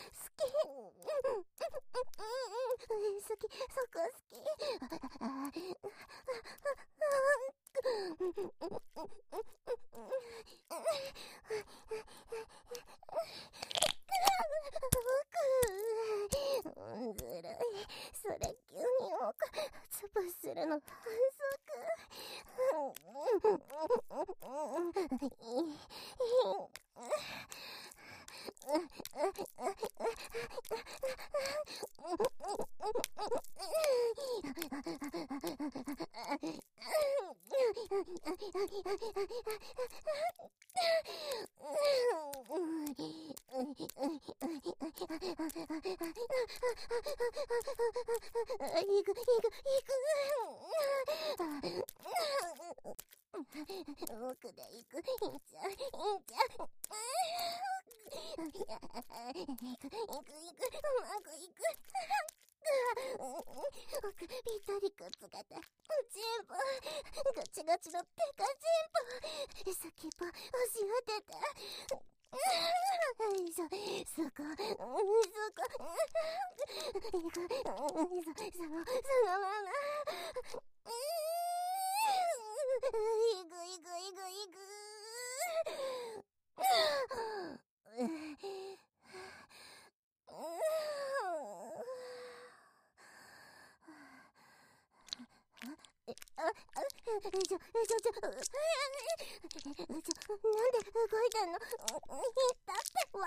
好き、そこ好き。ずるい。それ急に奥潰するの反いくいくいく。奥で行く。いいじゃんいいじゃん。行く行く行く。うまくいく。奥ぴったりくっつけて。全部ガチガチの手が全部先っぽ押し当てて。そ、そこ、そこ、いく、そ、その、そのまま、いくいくいくいく。あ、あ、ちょ、ちょ、ちょ、ちょ、なんで動いたの？だってわ、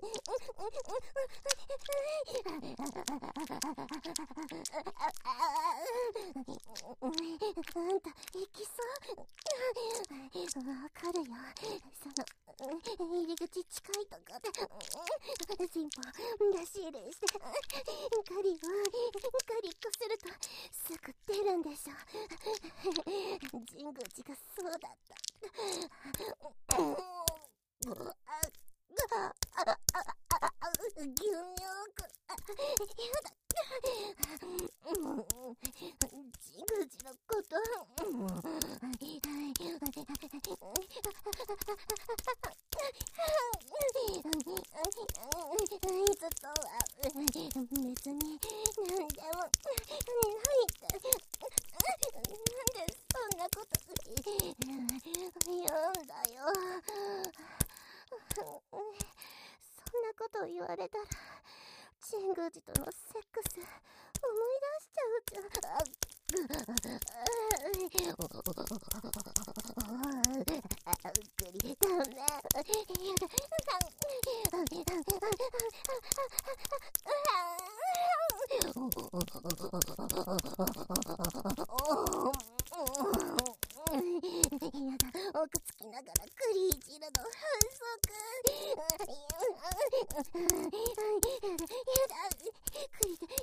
あんた、行きそう？わかるよ。その、入り口近いとこで、進歩、出し入れして、カリを、カリッこすると、すぐ出るんでしょ。神宮寺がそうだった。牛乳く、やだ。神宮寺のこと、いつとは別に何でもないって。なんでそんなこと言うんだよ。そんなこと言われたら神宮寺とのセックス思い出しちゃうじゃん。グリダメ。やだ、奥つきながらクリいじるの反則。やだ、クリで行く。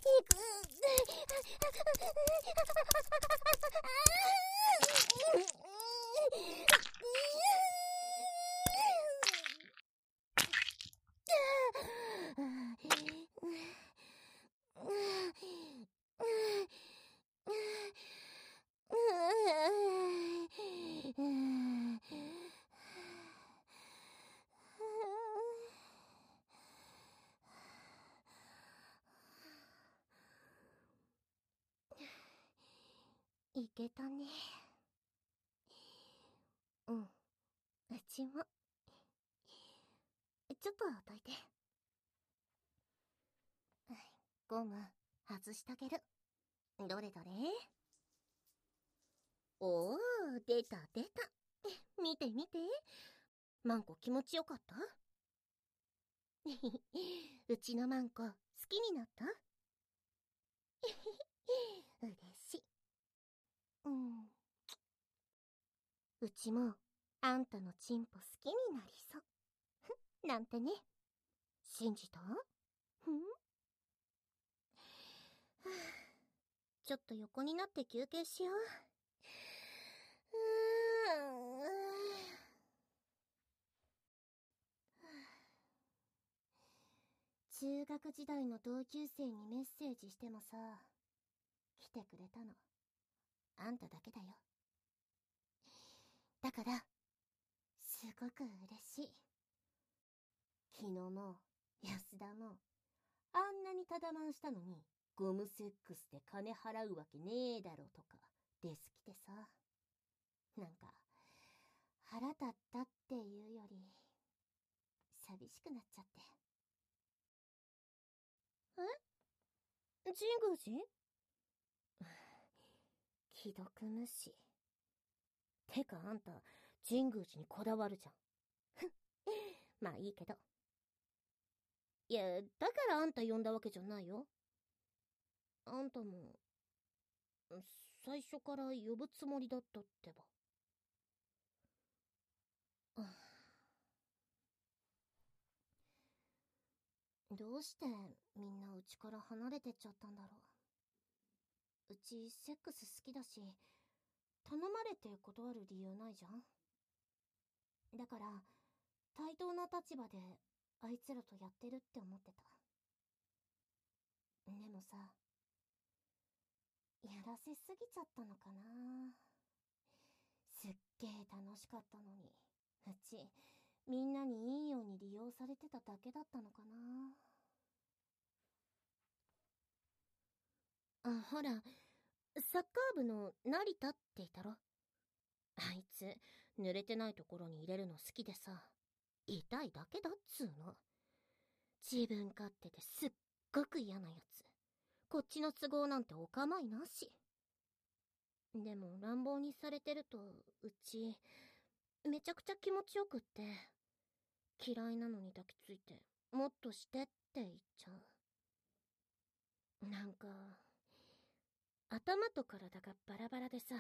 いけたね。うん。うちも。ちょっとどいて。ゴム、外してあげる。どれどれ？おー、出た出た。見て見て。マンコ気持ちよかった？うちのマンコ、好きになった？嬉しい。うん。うちも、あんたのチンポ好きになりそう。なんてね。信じた？ん？ちょっと横になって休憩しよう。うーん。中学時代の同級生にメッセージしてもさ、来てくれたのあんただけだよ。だからごく嬉しい。昨日も安田もあんなにただまんしたのにゴムセックスで金払うわけねえだろとかデス来てさ、なんか腹立ったっていうより寂しくなっちゃって。え？神宮寺？既読無視。てかあんた神宮寺にこだわるじゃん。まあいいけど。いや、だからあんた呼んだわけじゃないよ。あんたも最初から呼ぶつもりだったってば。どうしてみんなうちから離れてっちゃったんだろう。うちセックス好きだし、頼まれて断る理由ないじゃん。だから対等な立場であいつらとやってるって思ってた。でもさ、やらせすぎちゃったのかな。すっげえ楽しかったのに、うちみんなにいいように利用されてただけだったのかな。あ、ほら、サッカー部の成田っていたろ。あいつ濡れてないところに入れるの好きでさ、痛いだけだっつーの。自分勝手ですっごく嫌なやつ。こっちの都合なんてお構いなし。でも乱暴にされてるとうちめちゃくちゃ気持ちよくって、嫌いなのに抱きついてもっとしてって言っちゃう。なんか頭と体がバラバラでさ。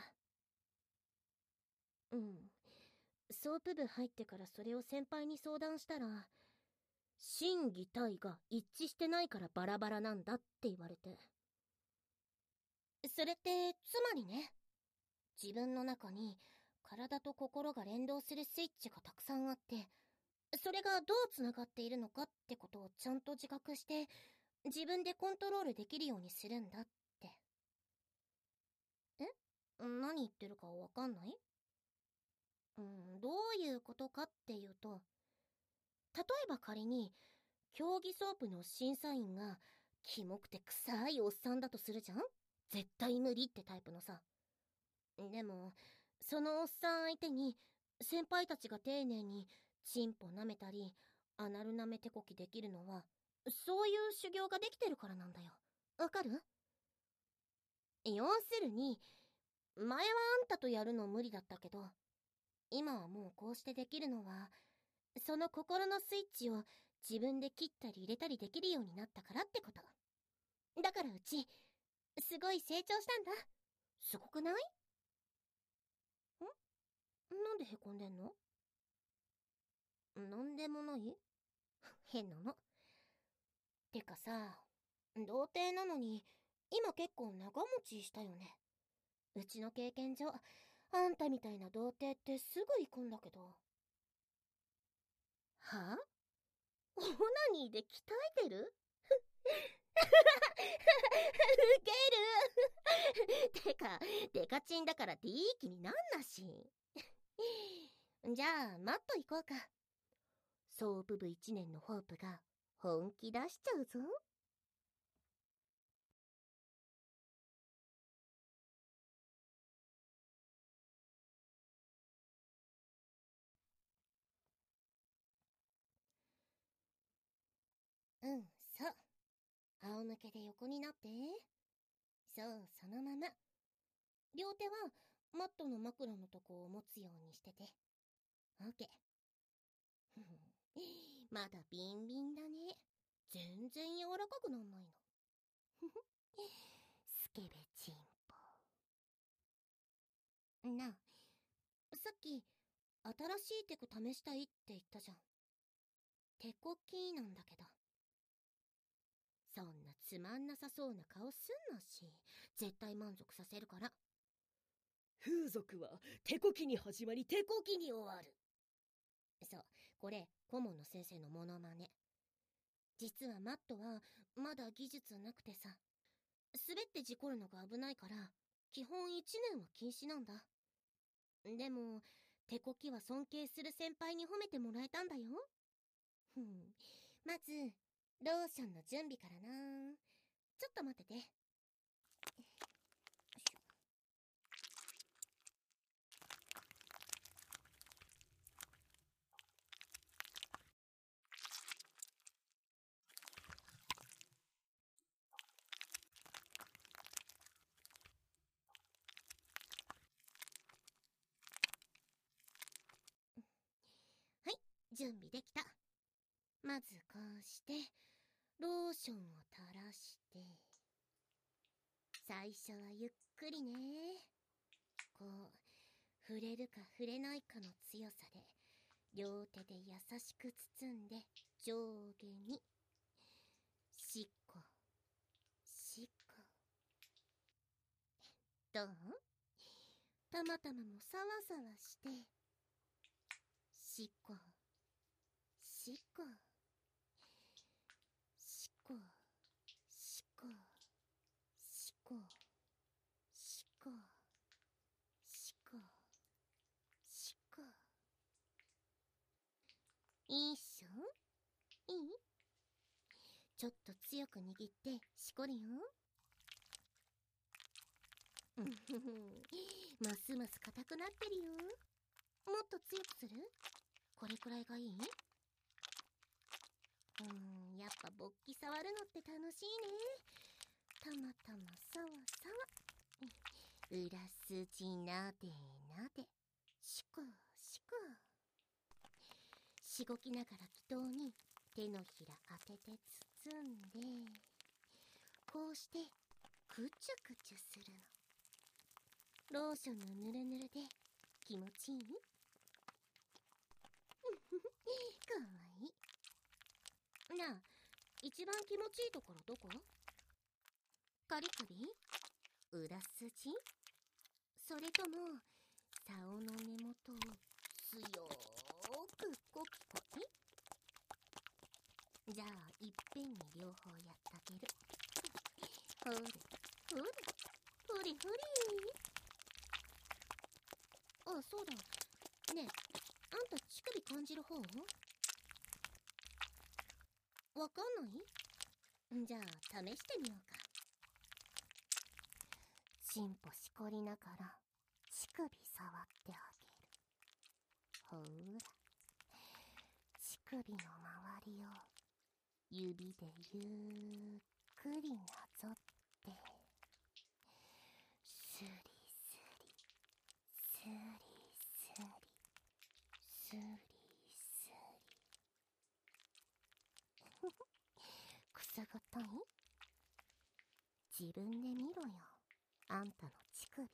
うん、ソープ部入ってからそれを先輩に相談したら、心技体が一致してないからバラバラなんだって言われて。それってつまりね、自分の中に体と心が連動するスイッチがたくさんあって、それがどうつながっているのかってことをちゃんと自覚して自分でコントロールできるようにするんだって。え？何言ってるかわかんない？うん、どういうことかっていうと、例えば仮に競技ソープの審査員がキモくて臭いおっさんだとするじゃん。絶対無理ってタイプのさ。でもそのおっさん相手に先輩たちが丁寧にチンポ舐めたりアナル舐め手こきできるのは、そういう修行ができてるからなんだよ。わかる？要するに前はあんたとやるの無理だったけど、今はもうこうしてできるのは、その心のスイッチを自分で切ったり入れたりできるようになったからってこと。だからうちすごい成長したんだ。すごくない？ん？なんでへこんでんの？なんでもない変なの。てかさ、童貞なのに今結構長持ちしたよね。うちの経験上、あんたみたいな童貞ってすぐ行くんだけど。は？オナニーで鍛えてる？ウケるてか、デカチンだからっていい気になんなし。じゃあ、マット行こうか。ソープ部いちねんのホープが本気出しちゃうぞ。うん、そう。仰向けで横になって。そう、そのまま。両手はマットの枕のとこを持つようにしてて。オッケー。まだビンビンだね。全然柔らかくなんないの。スケベチンポ。なあ、さっき新しいテク試したいって言ったじゃん。テコキーなんだけど。そんなつまんなさそうな顔すんなし、絶対満足させるから。 風俗は手こきに始まり手こきに終わる。 そう、これ顧問の先生のモノマネ。実はマットはまだ技術なくてさ、滑って事故るのが危ないから基本いちねんは禁止なんだ。でも手こきは尊敬する先輩に褒めてもらえたんだよ。ふん。まず、ローションの準備からな。ちょっと待ってて。はい、準備できた。まずこうして、ローションを垂らして、最初はゆっくりね。こう、触れるか触れないかの強さで、両手で優しく包んで、上下に、しっこ、しっこ。どう？たまたまもさわさわして、しっこ、しっこ、しっこ、しっこ、しっこ、しっこ、しっこ、しっこ。いいっしょ？いい？ちょっと強く握ってしこるよ。うんふふますます硬くなってるよ。もっと強くする？これくらいがいい？うーん、やっぱ勃起触るのって楽しいね。たまたまさわさわ。裏筋なでなで。しこしこ。しごきながら祈祷に手のひら当てて包んで、こうしてくちゅくちゅするの。ローションのぬるぬるで気持ちいい？かわいい。なあ、一番気持ちいいところどこ？カリカリ？裏筋？それとも、竿の根元を強ーくコキコキ？じゃあ、いっぺんに両方やってあげる。ほれ、ほれ、ほれほれ。あ、そうだ。ねえ、あんた乳首感じる方？わかんない？じゃあ、試してみようか。チンポしこりながら、乳首触ってあげる。ほーら。乳首の周りを、指でゆっくりなぞって、スリスリ、スリスリ、スリスリ。くすぐったい？自分で見ろよ、あんたの乳首。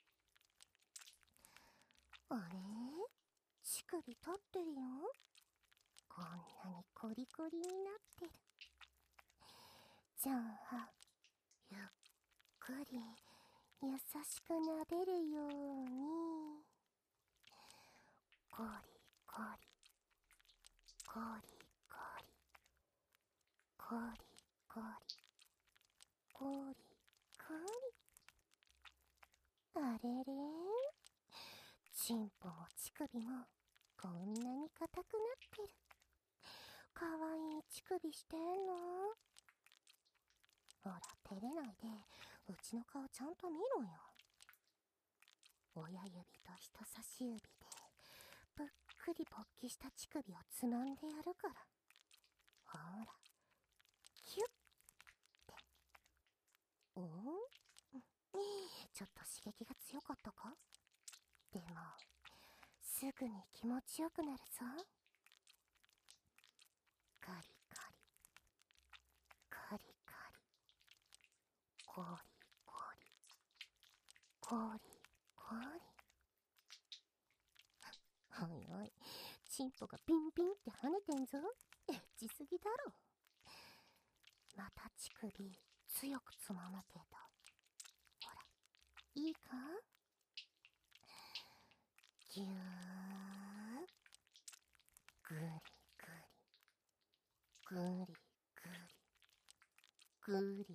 あれ？乳首立ってるよ。こんなにコリコリになってる。じゃあ、ゆっくり優しくなでるように、コリコリ、コリコリ、コリコリ、コリコリ。あれれ？チンポも乳首もこんなに硬くなってる。かわいい乳首してんの？ほら、照れないで、うちの顔ちゃんと見ろよ。親指と人差し指で、ぷっくり勃起した乳首をつまんでやるから。ほら、キュッて。おん？ちょっと刺激が強かったか？でも、すぐに気持ちよくなるぞ。カリカリ、カリカリ、コリコリ、コリコリ。おいおい、チンポがピンピンって跳ねてんぞ。エッチすぎだろ。また乳首強くつまむけど。ほら、いいか？ぎゅー、ぐりぐり、ぐりぐり、ぐりぐり。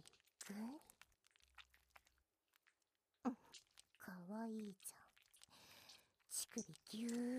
うん、かわいいじゃん。乳首ぎゅー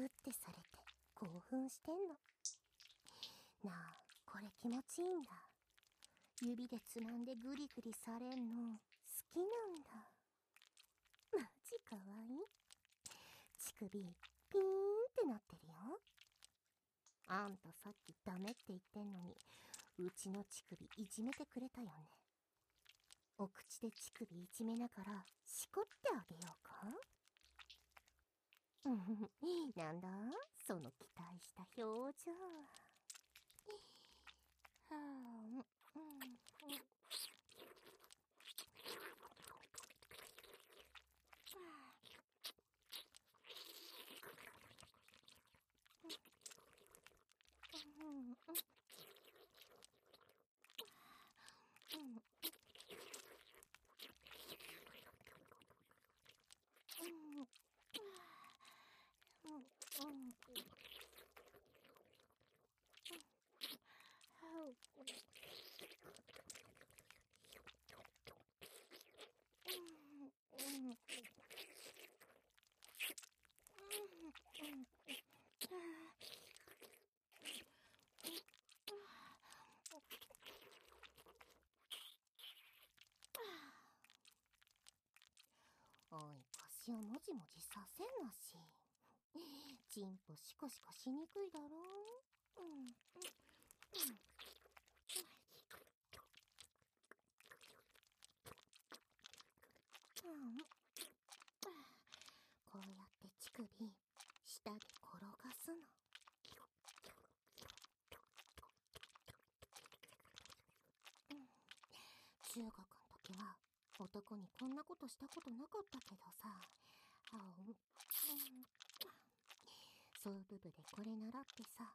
奮してんの。なあ、これ気持ちいいんだ。指でつまんでグリグリされんの好きなんだ。マジかわいい。乳首ピーンってなってるよ。あんたさっきダメって言ってんのに、うちの乳首いじめてくれたよね。お口で乳首いじめながらしこってあげようか。なんだその期待した表情。はあ、うん、おい、腰をもじもじさせんなし。チンポシコシコしにくいだろ。うん、うん、うん。こうやって乳首下で転がすの。中学の時は男にこんなことしたことなかったけどさ、あ、うん、ソープ部でこれ習ってさ、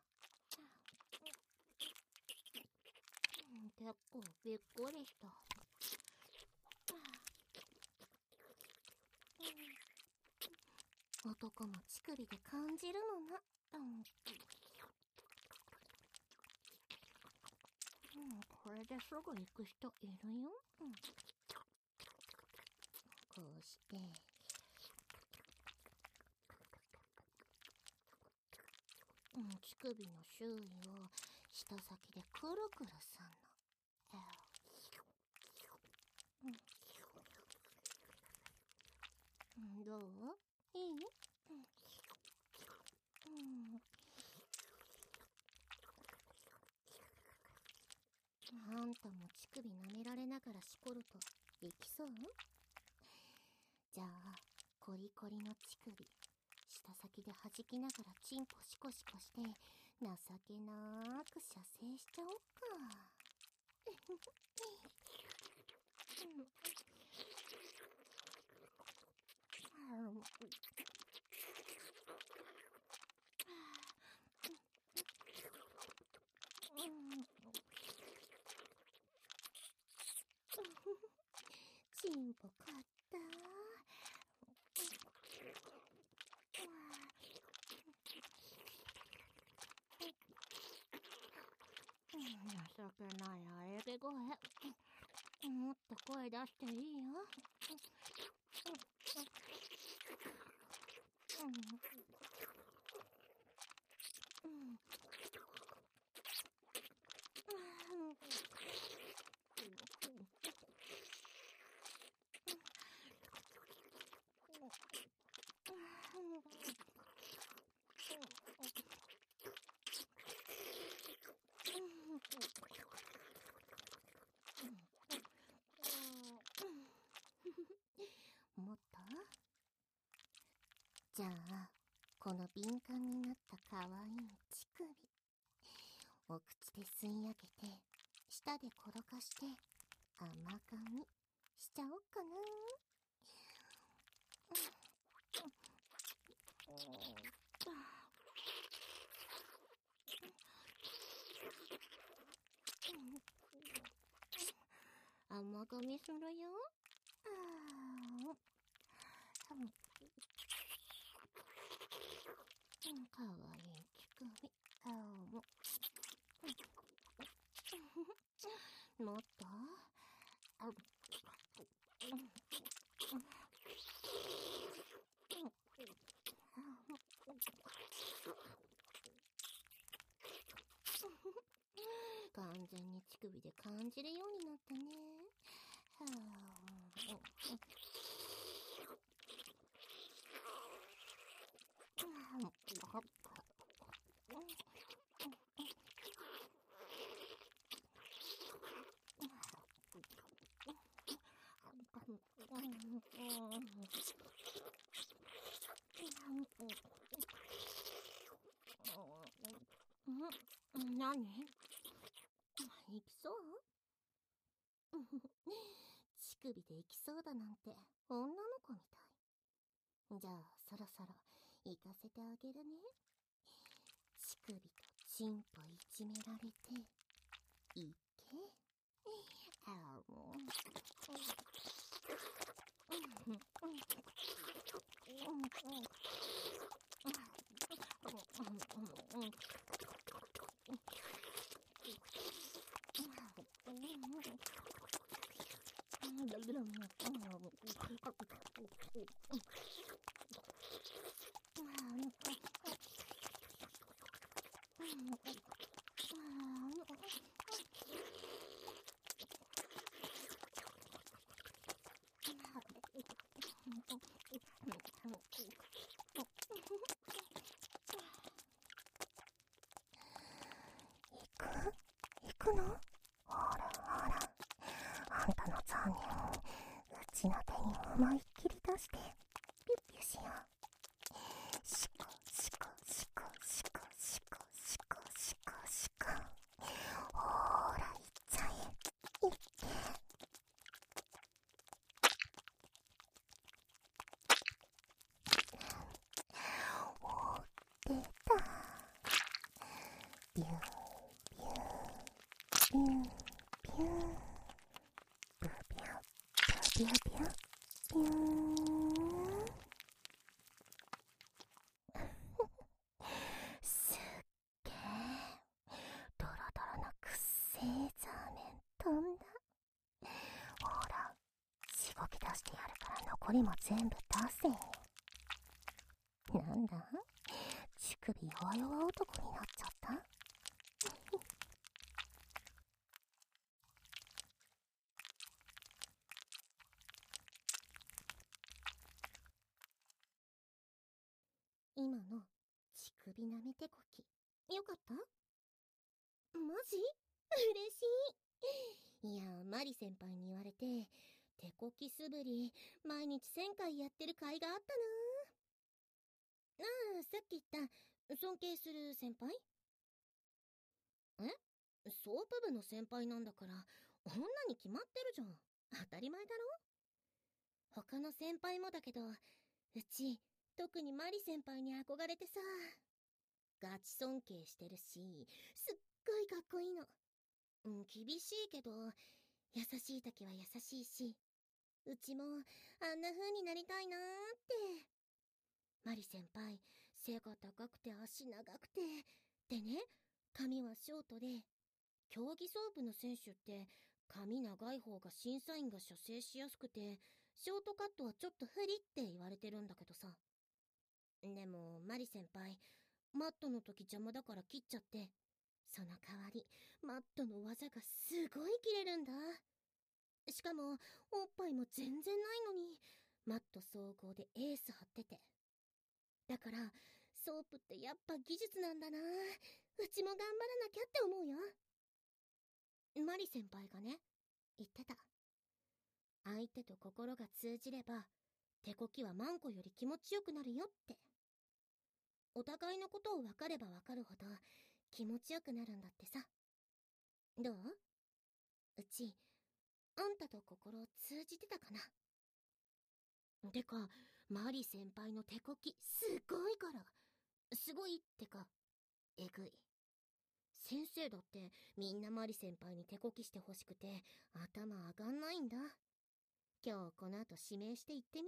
結構びっくりした。男も乳首で感じるのな。うん、これですぐ行く人いるよ。うん、こうして、うん、乳首の周囲を舌先でくるくるすんの。うん、どう？いい？うん。うん、あんたも乳首舐められながらしこるとできそう？じゃあ、コリコリの乳首、舌先で弾きながらチンポシコシコして、情けなーく射精しちゃおっか。チンポ買ったー。情けない喘ぎ声。もっと声出していいよ。もっと？じゃあ、この敏感になったかわいい乳首、お口で吸い上げて、舌で転がして、甘噛みしちゃおっかな。甘噛みするよ。あー、かわいい乳首。あー、ももっと？あ、 首で感じるようになったね。はん？何？行きそう？乳首で行きそうだなんて女の子みたい。じゃあそろそろ行かせてあげるね。乳首とチンポいじめられていけ。あもう行くの？ほらほら、あんたの残念をうちの手に思いっきり出してピュッピュしよう。シコシコシコシコシコシコシコシコ、ほら行っちゃえ、行って。お出た。ビュービュービュービュービュービュービュービュービュービュー。すっげー、ドロドロのくっせーザーメン飛んだ。ほら、しごき出してやるから残りも全部出せ。なんだ？乳首弱々男になっちゃった？今の乳首舐めてこきよかった？マジ？嬉しい。いや、マリ先輩に言われて手こき素振り毎日せんかいやってる甲斐があったな。ああ、さっき言った尊敬する先輩？え？ソープ部の先輩なんだから女に決まってるじゃん。当たり前だろ。他の先輩もだけど、うち特にマリ先輩に憧れてさ、ガチ尊敬してるし、すっごいかっこいいの。うん、厳しいけど優しい時は優しいし、うちもあんな風になりたいなーって。マリ先輩、背が高くて足長くて、でね、髪はショートで、競技ソープの選手って髪長い方が審査員が射精しやすくて、ショートカットはちょっと不利って言われてるんだけどさ。でもマリ先輩、マットの時邪魔だから切っちゃって、その代わりマットの技がすごい切れるんだ。しかもおっぱいも全然ないのにマット総合でエース張ってて、だからソープってやっぱ技術なんだな。うちも頑張らなきゃって思うよ。マリ先輩がね、言ってた。相手と心が通じれば手こきはマンコより気持ちよくなるよって。お互いのことを分かれば分かるほど気持ちよくなるんだってさ。どう？うちあんたと心通じてたかな。てかマリ先輩の手こきすごいから。すごいってかえぐい。先生だってみんなマリ先輩に手こきしてほしくて頭上がんないんだ。今日この後指名して行ってみ。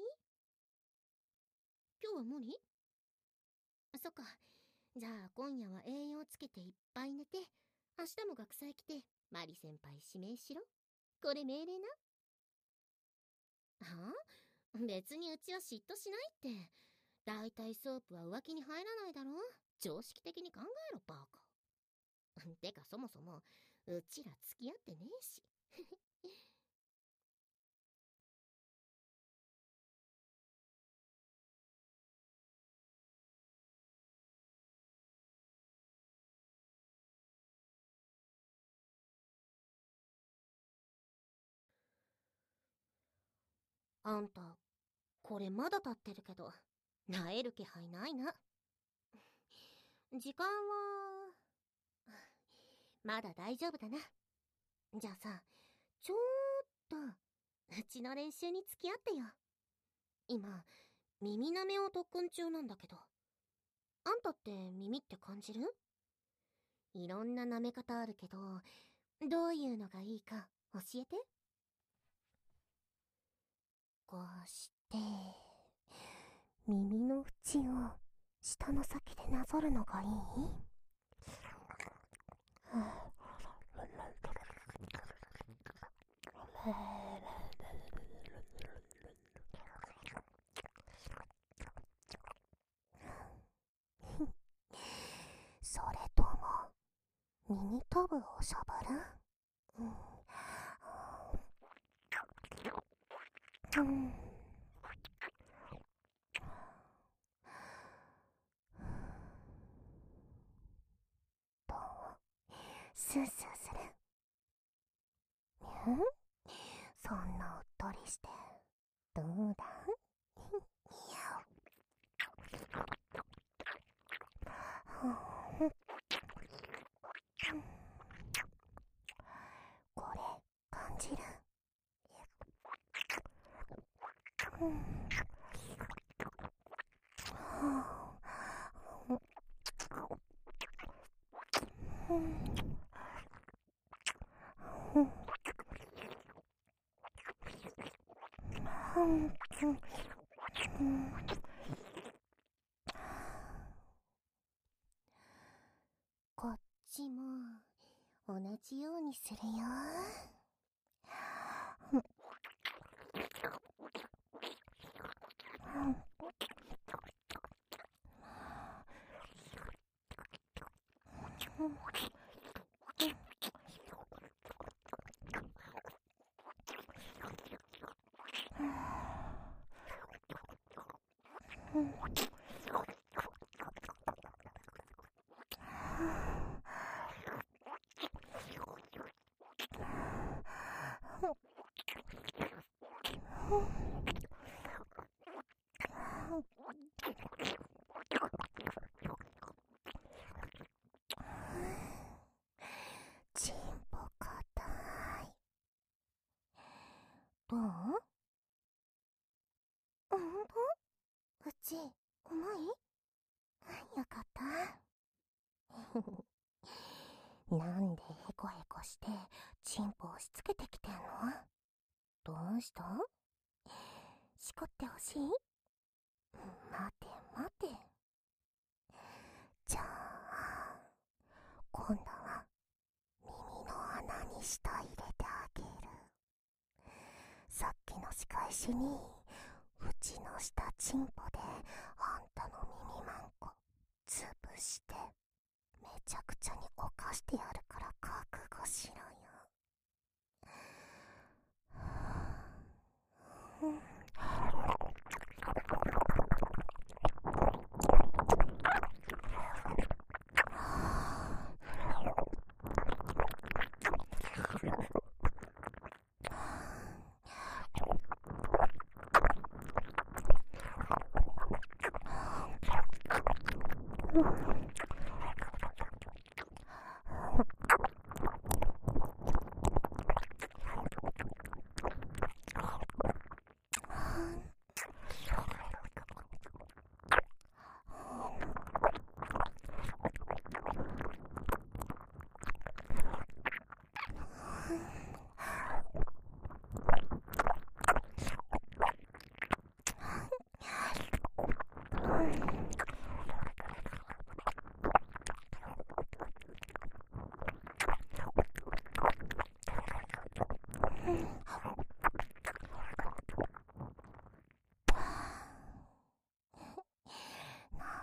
今日は無理？そっか。じゃあ今夜は栄養つけていっぱい寝て、明日も学祭来てマリ先輩指名しろ。これ命令な。はあ？別にうちは嫉妬しないって。だいたいソープは浮気に入らないだろ。常識的に考えろバカ。てかそもそもうちら付き合ってねえし。あんた、これまだ経ってるけど、萎える気配ないな。時間は、まだ大丈夫だな。じゃあさ、ちょーっと、うちの練習に付き合ってよ。今、耳舐めを特訓中なんだけど。あんたって耳って感じる？いろんな舐め方あるけど、どういうのがいいか教えて。こうして、耳の縁を舌の先でなぞるのがいい？それとも、耳たぶをしゃぶる？うん。うん。どう？スースーする？ん？そんなおっとりして、どうだ？これ、感じる？うん。うん。こっちも同じようにするよ。チンポ硬い。どう？ほんと？うち、うまい？よかった。なんでヘコヘコしてチンポ押し付けてきてんの？どうした？しこってほしい？待て待て。じゃあ、今度は耳の穴に舌入れてあげる。さっきの仕返しに、うちの下チンポであんたの耳マンコ潰してめちゃくちゃに犯してやるから覚悟しろよ。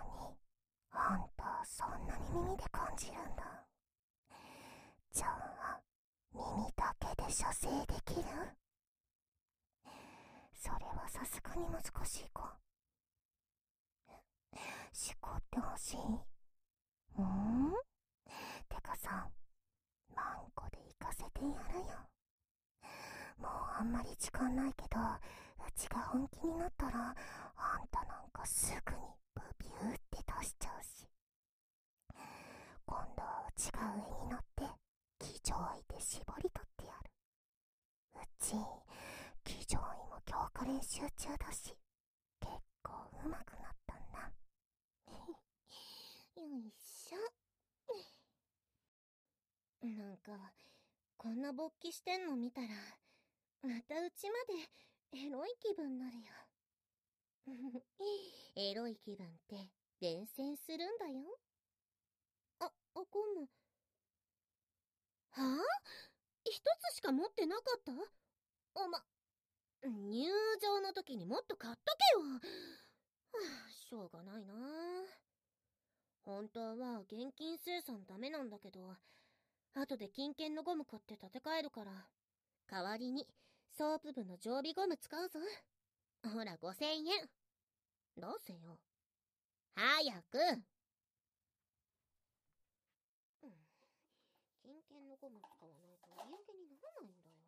あんたそんなに耳で感じるんだ。じゃあ射精できる？それはさすがに難しいか。しこってほしい？うん？てかさ、マンコで行かせてやるよ。もうあんまり時間ないけど、うちが本気になったら、あんたなんかすぐにブビューって出しちゃうし。今度はうちが上に乗って、騎乗位で絞り取ってやる。うち、騎乗位も強化練習中だし、結構上手くなったんだ。よいしょ。なんか、こんな勃起してんの見たら、またうちまでエロい気分になるよ。エロい気分って伝染するんだよ。あ、あ、ゴム。はぁ、あ、一つしか持ってなかった？おま、入場の時にもっと買っとけよ。はあ、しょうがないな。本当は現金生産ダメなんだけど、後で金券のゴム買って立て替えるから、代わりにソープ部の常備ゴム使うぞ。ほら、ごせんえん。どうせよ。早く。うん、金券のゴム使わないと売り上げにならないんだよ。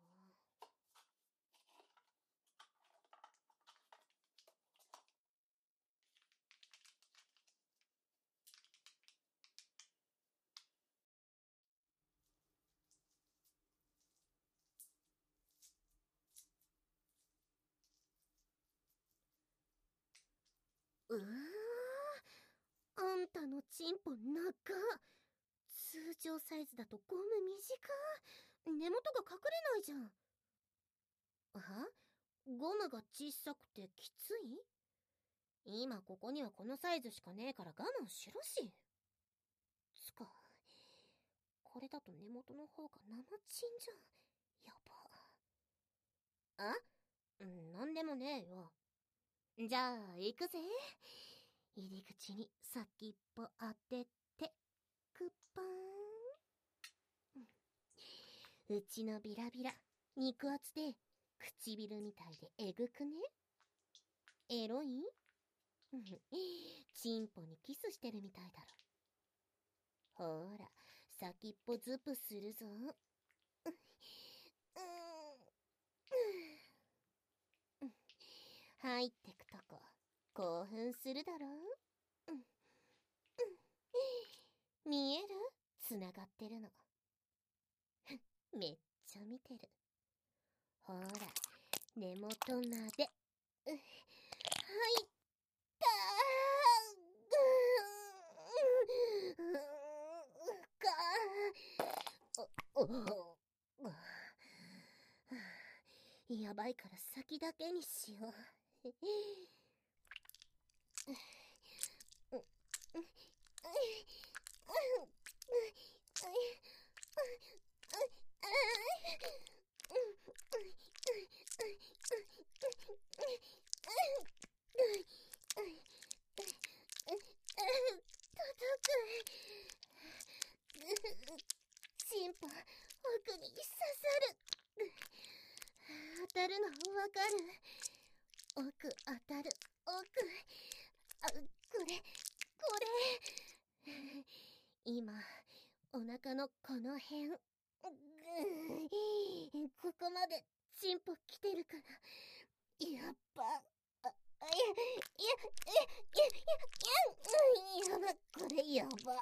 うわー、あんたのチンポ長っ。通常サイズだとゴム短。根元が隠れないじゃん。は？ゴムが小さくてきつい？今ここにはこのサイズしかねえから我慢しろし。つか、これだと根元の方が生チンじゃん。やば。あ？うん、なんでもねえよ。じゃあ、行くぜ。入り口に先っぽ当てて、くっぱーん。うちのビラビラ、肉厚で、唇みたいでえぐくね？エロい？チンポにキスしてるみたいだろ。ほら、先っぽズプするぞ。入ってくとこ、興奮するだろ。見える？つながってるの。めっちゃ見てる。ほら、根元まで。入ったー。かお、やばいから先だけにしよう。チンポ、奥に刺さる。当たるのわかる？奥当たる、奥。あ、これ、これ。今、お腹のこの辺。ここまでチンポ来てるから。やっば。あ、いや、いや、いや、いや、いや、やば、これやば。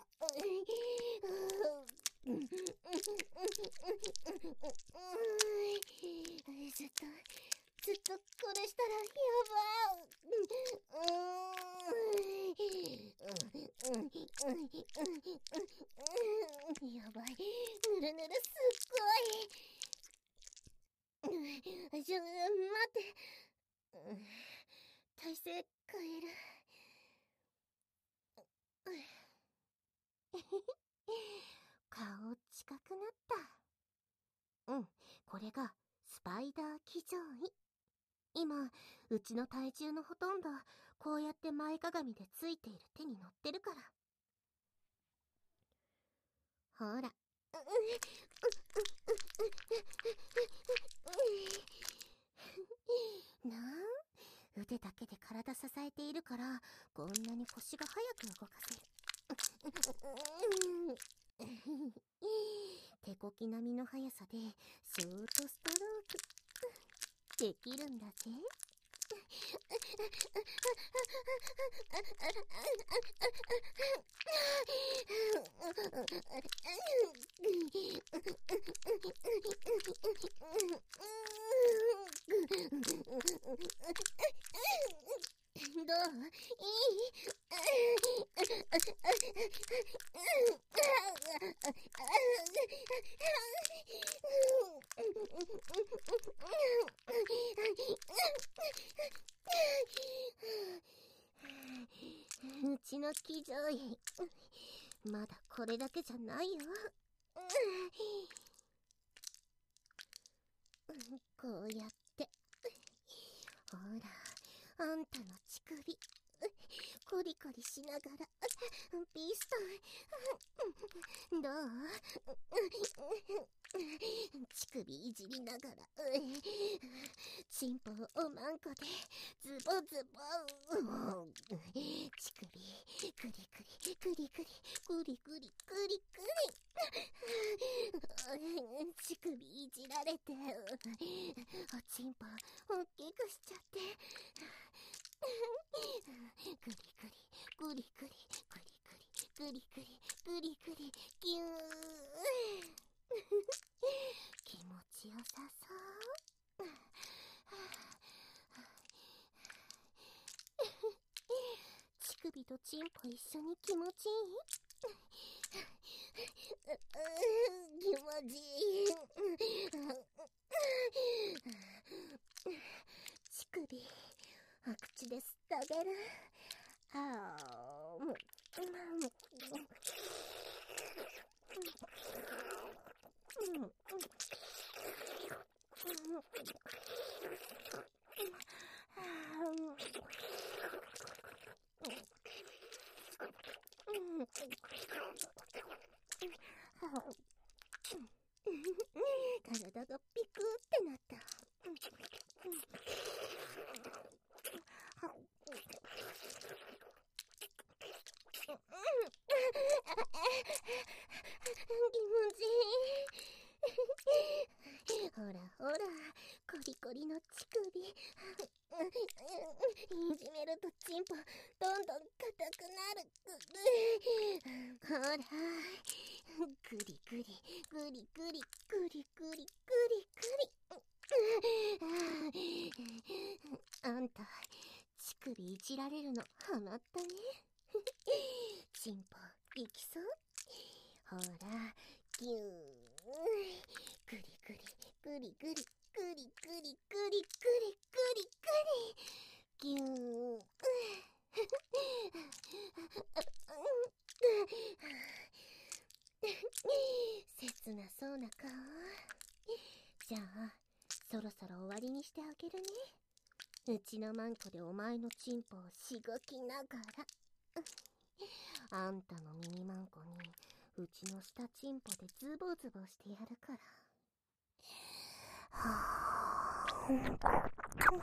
ずっと、ずっとこれしたらやば。やばい。ぬるぬるすっごい。ちょ、待って。体勢変える。顔近くなった。うん、これがスパイダー騎乗位。今、うちの体重のほとんど、こうやって前かがみでついている手に乗ってるから。ほら。 なん腕だけで体支えているから、こんなに腰が早く動かせる。手こき並みの速さでショートストロークできるんだぜ。どう？いい？うちの騎乗位、まだこれだけじゃないよ。こうやってほら、あんたの乳首コリコリしながらピストンどう？乳首いじりながらチンポをおまんこでズボズボ乳首クリクリクリクリクリクリクリクリ乳首いじられておチンポ大きくしちゃってクリクリクリクリクリクリクリクリクリクリギュー気持ちよさそう乳首とチンポ一緒に気持ちいい気持ちいい乳首お口で吸ってあげる。あーもう体がピクってなった。気持ちいい。ほらほら、コリコリの乳首いじめるとチンポどんどん硬くなる。ほらグリグリグリグリグリグリグリグリあんた乳首いじられるのハマったね。チンポいきそう？ほらギューグリグリグリグリグリグリグリグリグリグリギュー切なそうな顔。じゃあそろそろ終わりにしてあげるね。うちのマンコでお前のチンポをしごきながらあんたのミニマンコにうちの下チンポでズボズボしてやるから。はぁ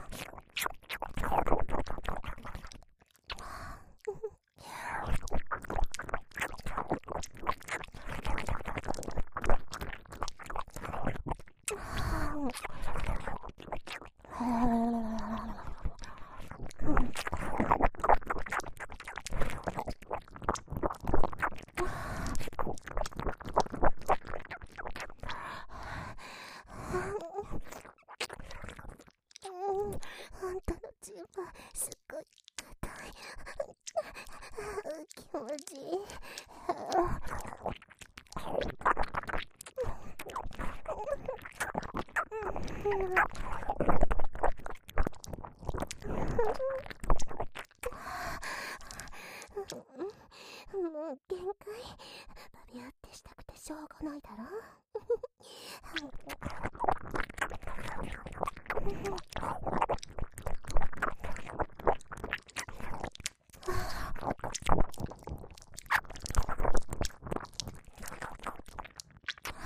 あんたのチンポすっごい硬い。気持ちいい。もう限界。バビューってしたくてしょうがないだろ。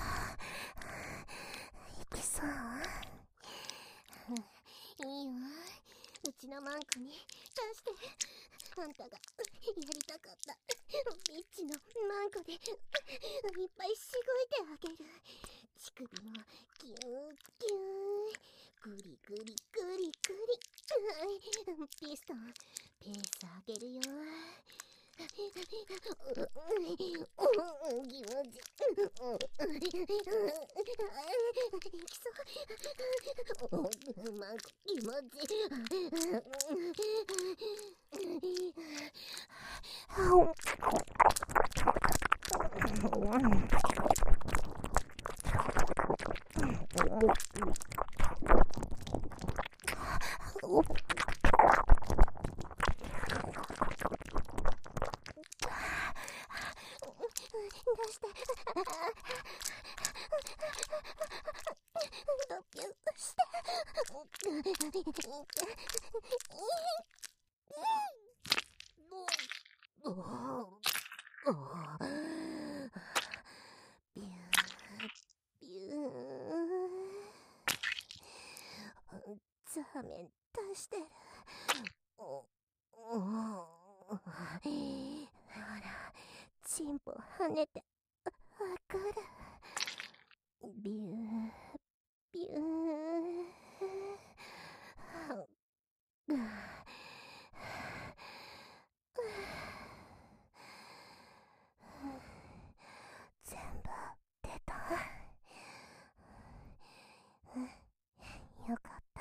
いきそう？いいわ。 いっぱいしごいてあげる。乳首もギューギュー、グリグリグリグリ。ピストン、ペースあげるよ。気持ちいい。きそう。うまく気持ちいい。出して。ドキュッとして。おおおビュービュー、ザーメン出してる。おおほら、チンポ跳ねてわかる。ビュービュー、全部出た。よかった。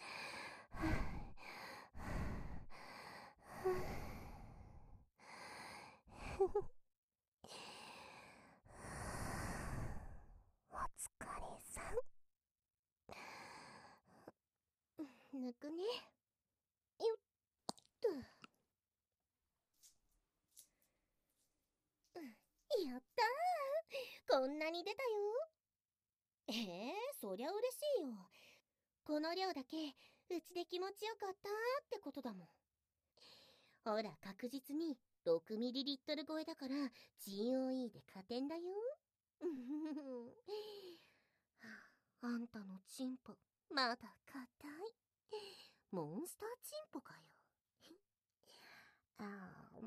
お疲れさん。抜くね。よっと。やったー、こんなに出たよ。ええー、そりゃ嬉しいよ。この量だけうちで気持ちよかったってことだもん。ほら、確実に ろくミリリットル 超えだから ジーオーイー で加点だよ。あんたのチンポまだ硬い。モンスターチンポかよ。あー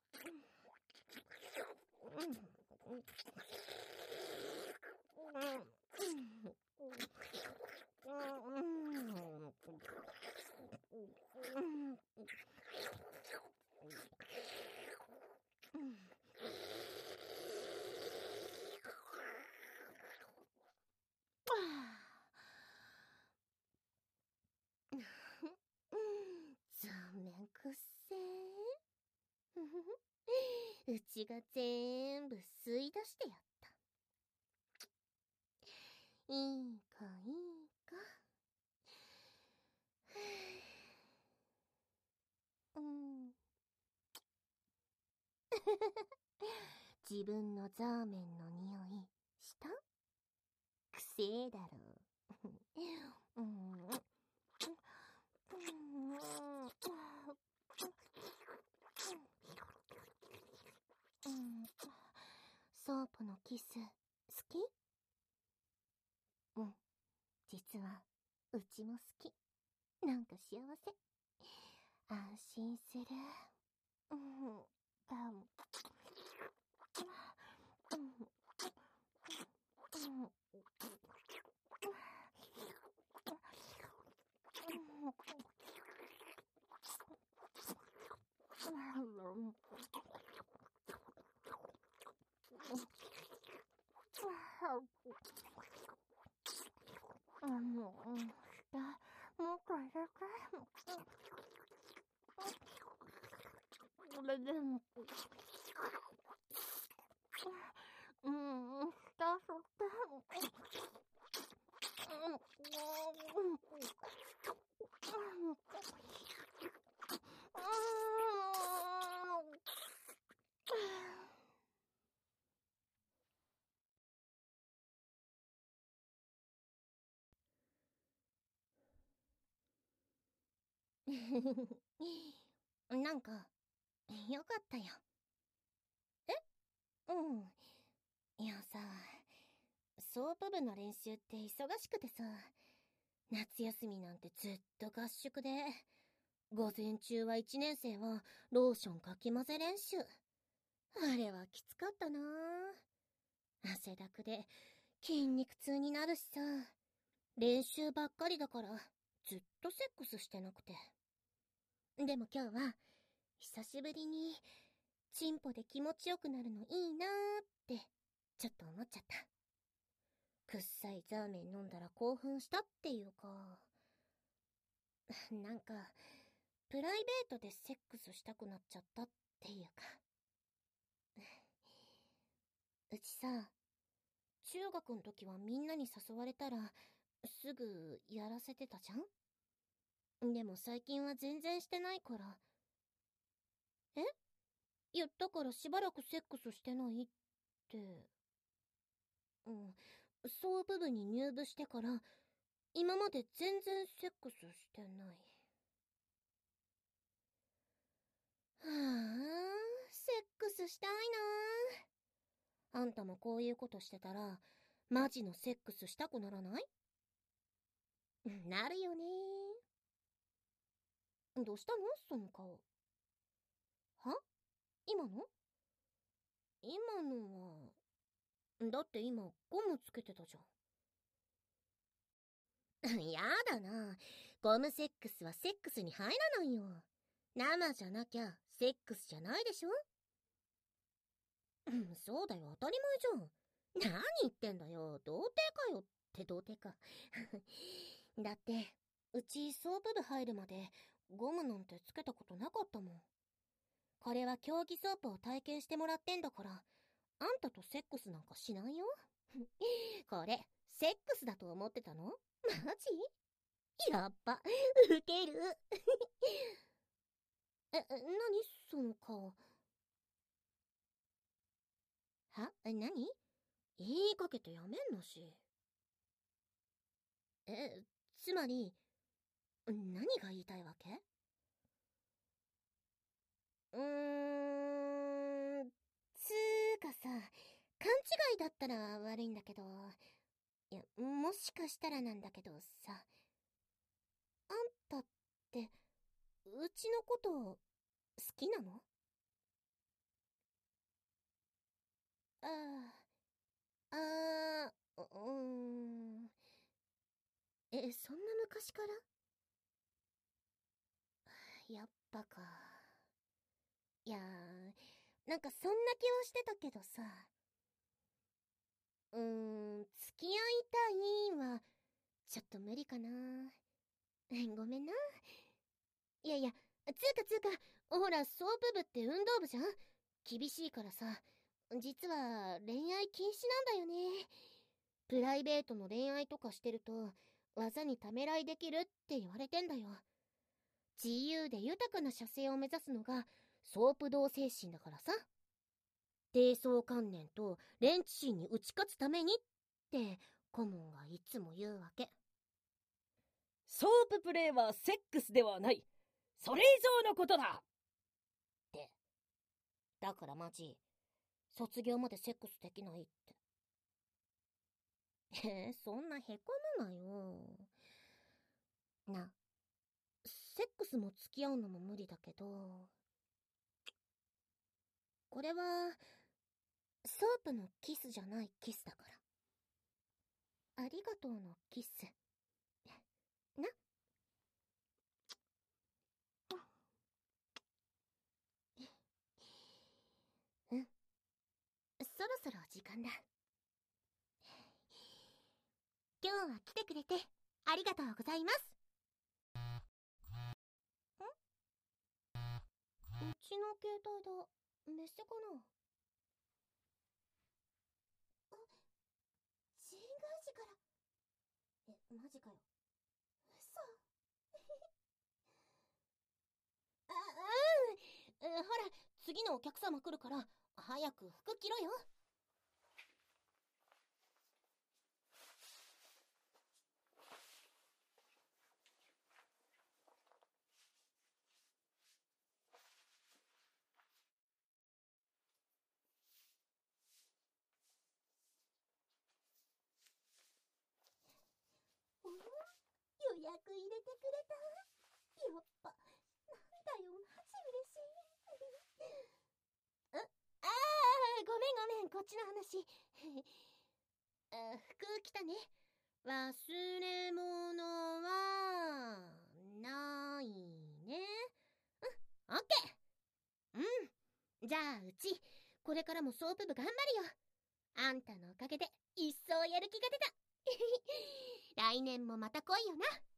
残念くっせー。うちが全部吸い出してやった。いいかいいか。うん。自分のザーメンの匂いした？くせえだろ。うん。ソープのキス好き？うん、実はうちも好き。なんか幸せ。安心する。うん、あん。もうこれだけ。これでも。うん、下そって。なんか、よかったよ。え？うん。いやさ、ソープ部の練習って忙しくてさ、夏休みなんてずっと合宿で、午前中はいちねん生はローションかき混ぜ練習。あれはきつかったなぁ。 汗だくで筋肉痛になるしさ。練習ばっかりだからずっとセックスしてなくて。でも今日は久しぶりにチンポで気持ちよくなるのいいなーってちょっと思っちゃった。くっさいザーメン飲んだら興奮したっていうか、なんかプライベートでセックスしたくなっちゃったっていうか。うちさ、中学の時はみんなに誘われたらすぐやらせてたじゃん。でも最近は全然してないから。え？言ったからしばらくセックスしてないって。うん、総部部に入部してから今まで全然セックスしてない。はあ、セックスしたいな。あんたもこういうことしてたらマジのセックスしたくならない？なるよね。どうしたのその顔。は？今の？今のは、だって今ゴムつけてたじゃん。やだな。ゴムセックスはセックスに入らないよ。生じゃなきゃセックスじゃないでしょ。うん、そうだよ、当たり前じゃん。何言ってんだよ、童貞かよって童貞か。だって、うちソープ部入るまでゴムなんてつけたことなかったもん。これは競技ソープを体験してもらってんだから、あんたとセックスなんかしないよ。これ、セックスだと思ってたの？マジ？やっぱ、ウケる。え、なにその顔。は？なに？言いかけてやめんなし。え、つまり、何が言いたいわけ？うーん、つーかさ、勘違いだったら悪いんだけど、いや、もしかしたらなんだけどさ、あんたって、うちのこと好きなの？ああ、ああ、うーん。え、そんな昔から？やっぱか。いやー、なんかそんな気はしてたけどさ。うーん、付き合いたいは、ちょっと無理かな。ごめんな。いやいや、つうかつうか、ほら、ソープ部って運動部じゃん？厳しいからさ、実は恋愛禁止なんだよね。プライベートの恋愛とかしてると、技にためらいできるって言われてんだよ。自由で豊かな射精を目指すのがソープ道精神だからさ。低層観念とレンチ心に打ち勝つためにって顧問がいつも言うわけ。 ソーププレイはセックスではない。それ以上のことだって。 だからマジ、卒業までセックスできないって。えー、そんなへこむなよ。な、セックスも付き合うのも無理だけど、これはソープのキスじゃないキスだから。ありがとうのキス。な。うん。そろそろ時間だ。今日は来てくれてありがとうございます。ん？うちの携帯だ。メッセかな？あ、新外事から。え、マジかよ。嘘。あ、うん。ほら、次のお客様来るから、早く服着ろよ。予約入れてくれた？やっぱ、なんだよ、マジ嬉しい。あ、あー、ごめんごめんんこっちの話。あ、服着たね。忘れ物はないね。うん、オッケー。うん。じゃあうちこれからもソープ部頑張るよ。あんたのおかげで一層やる気が出た。来年もまた来いよな。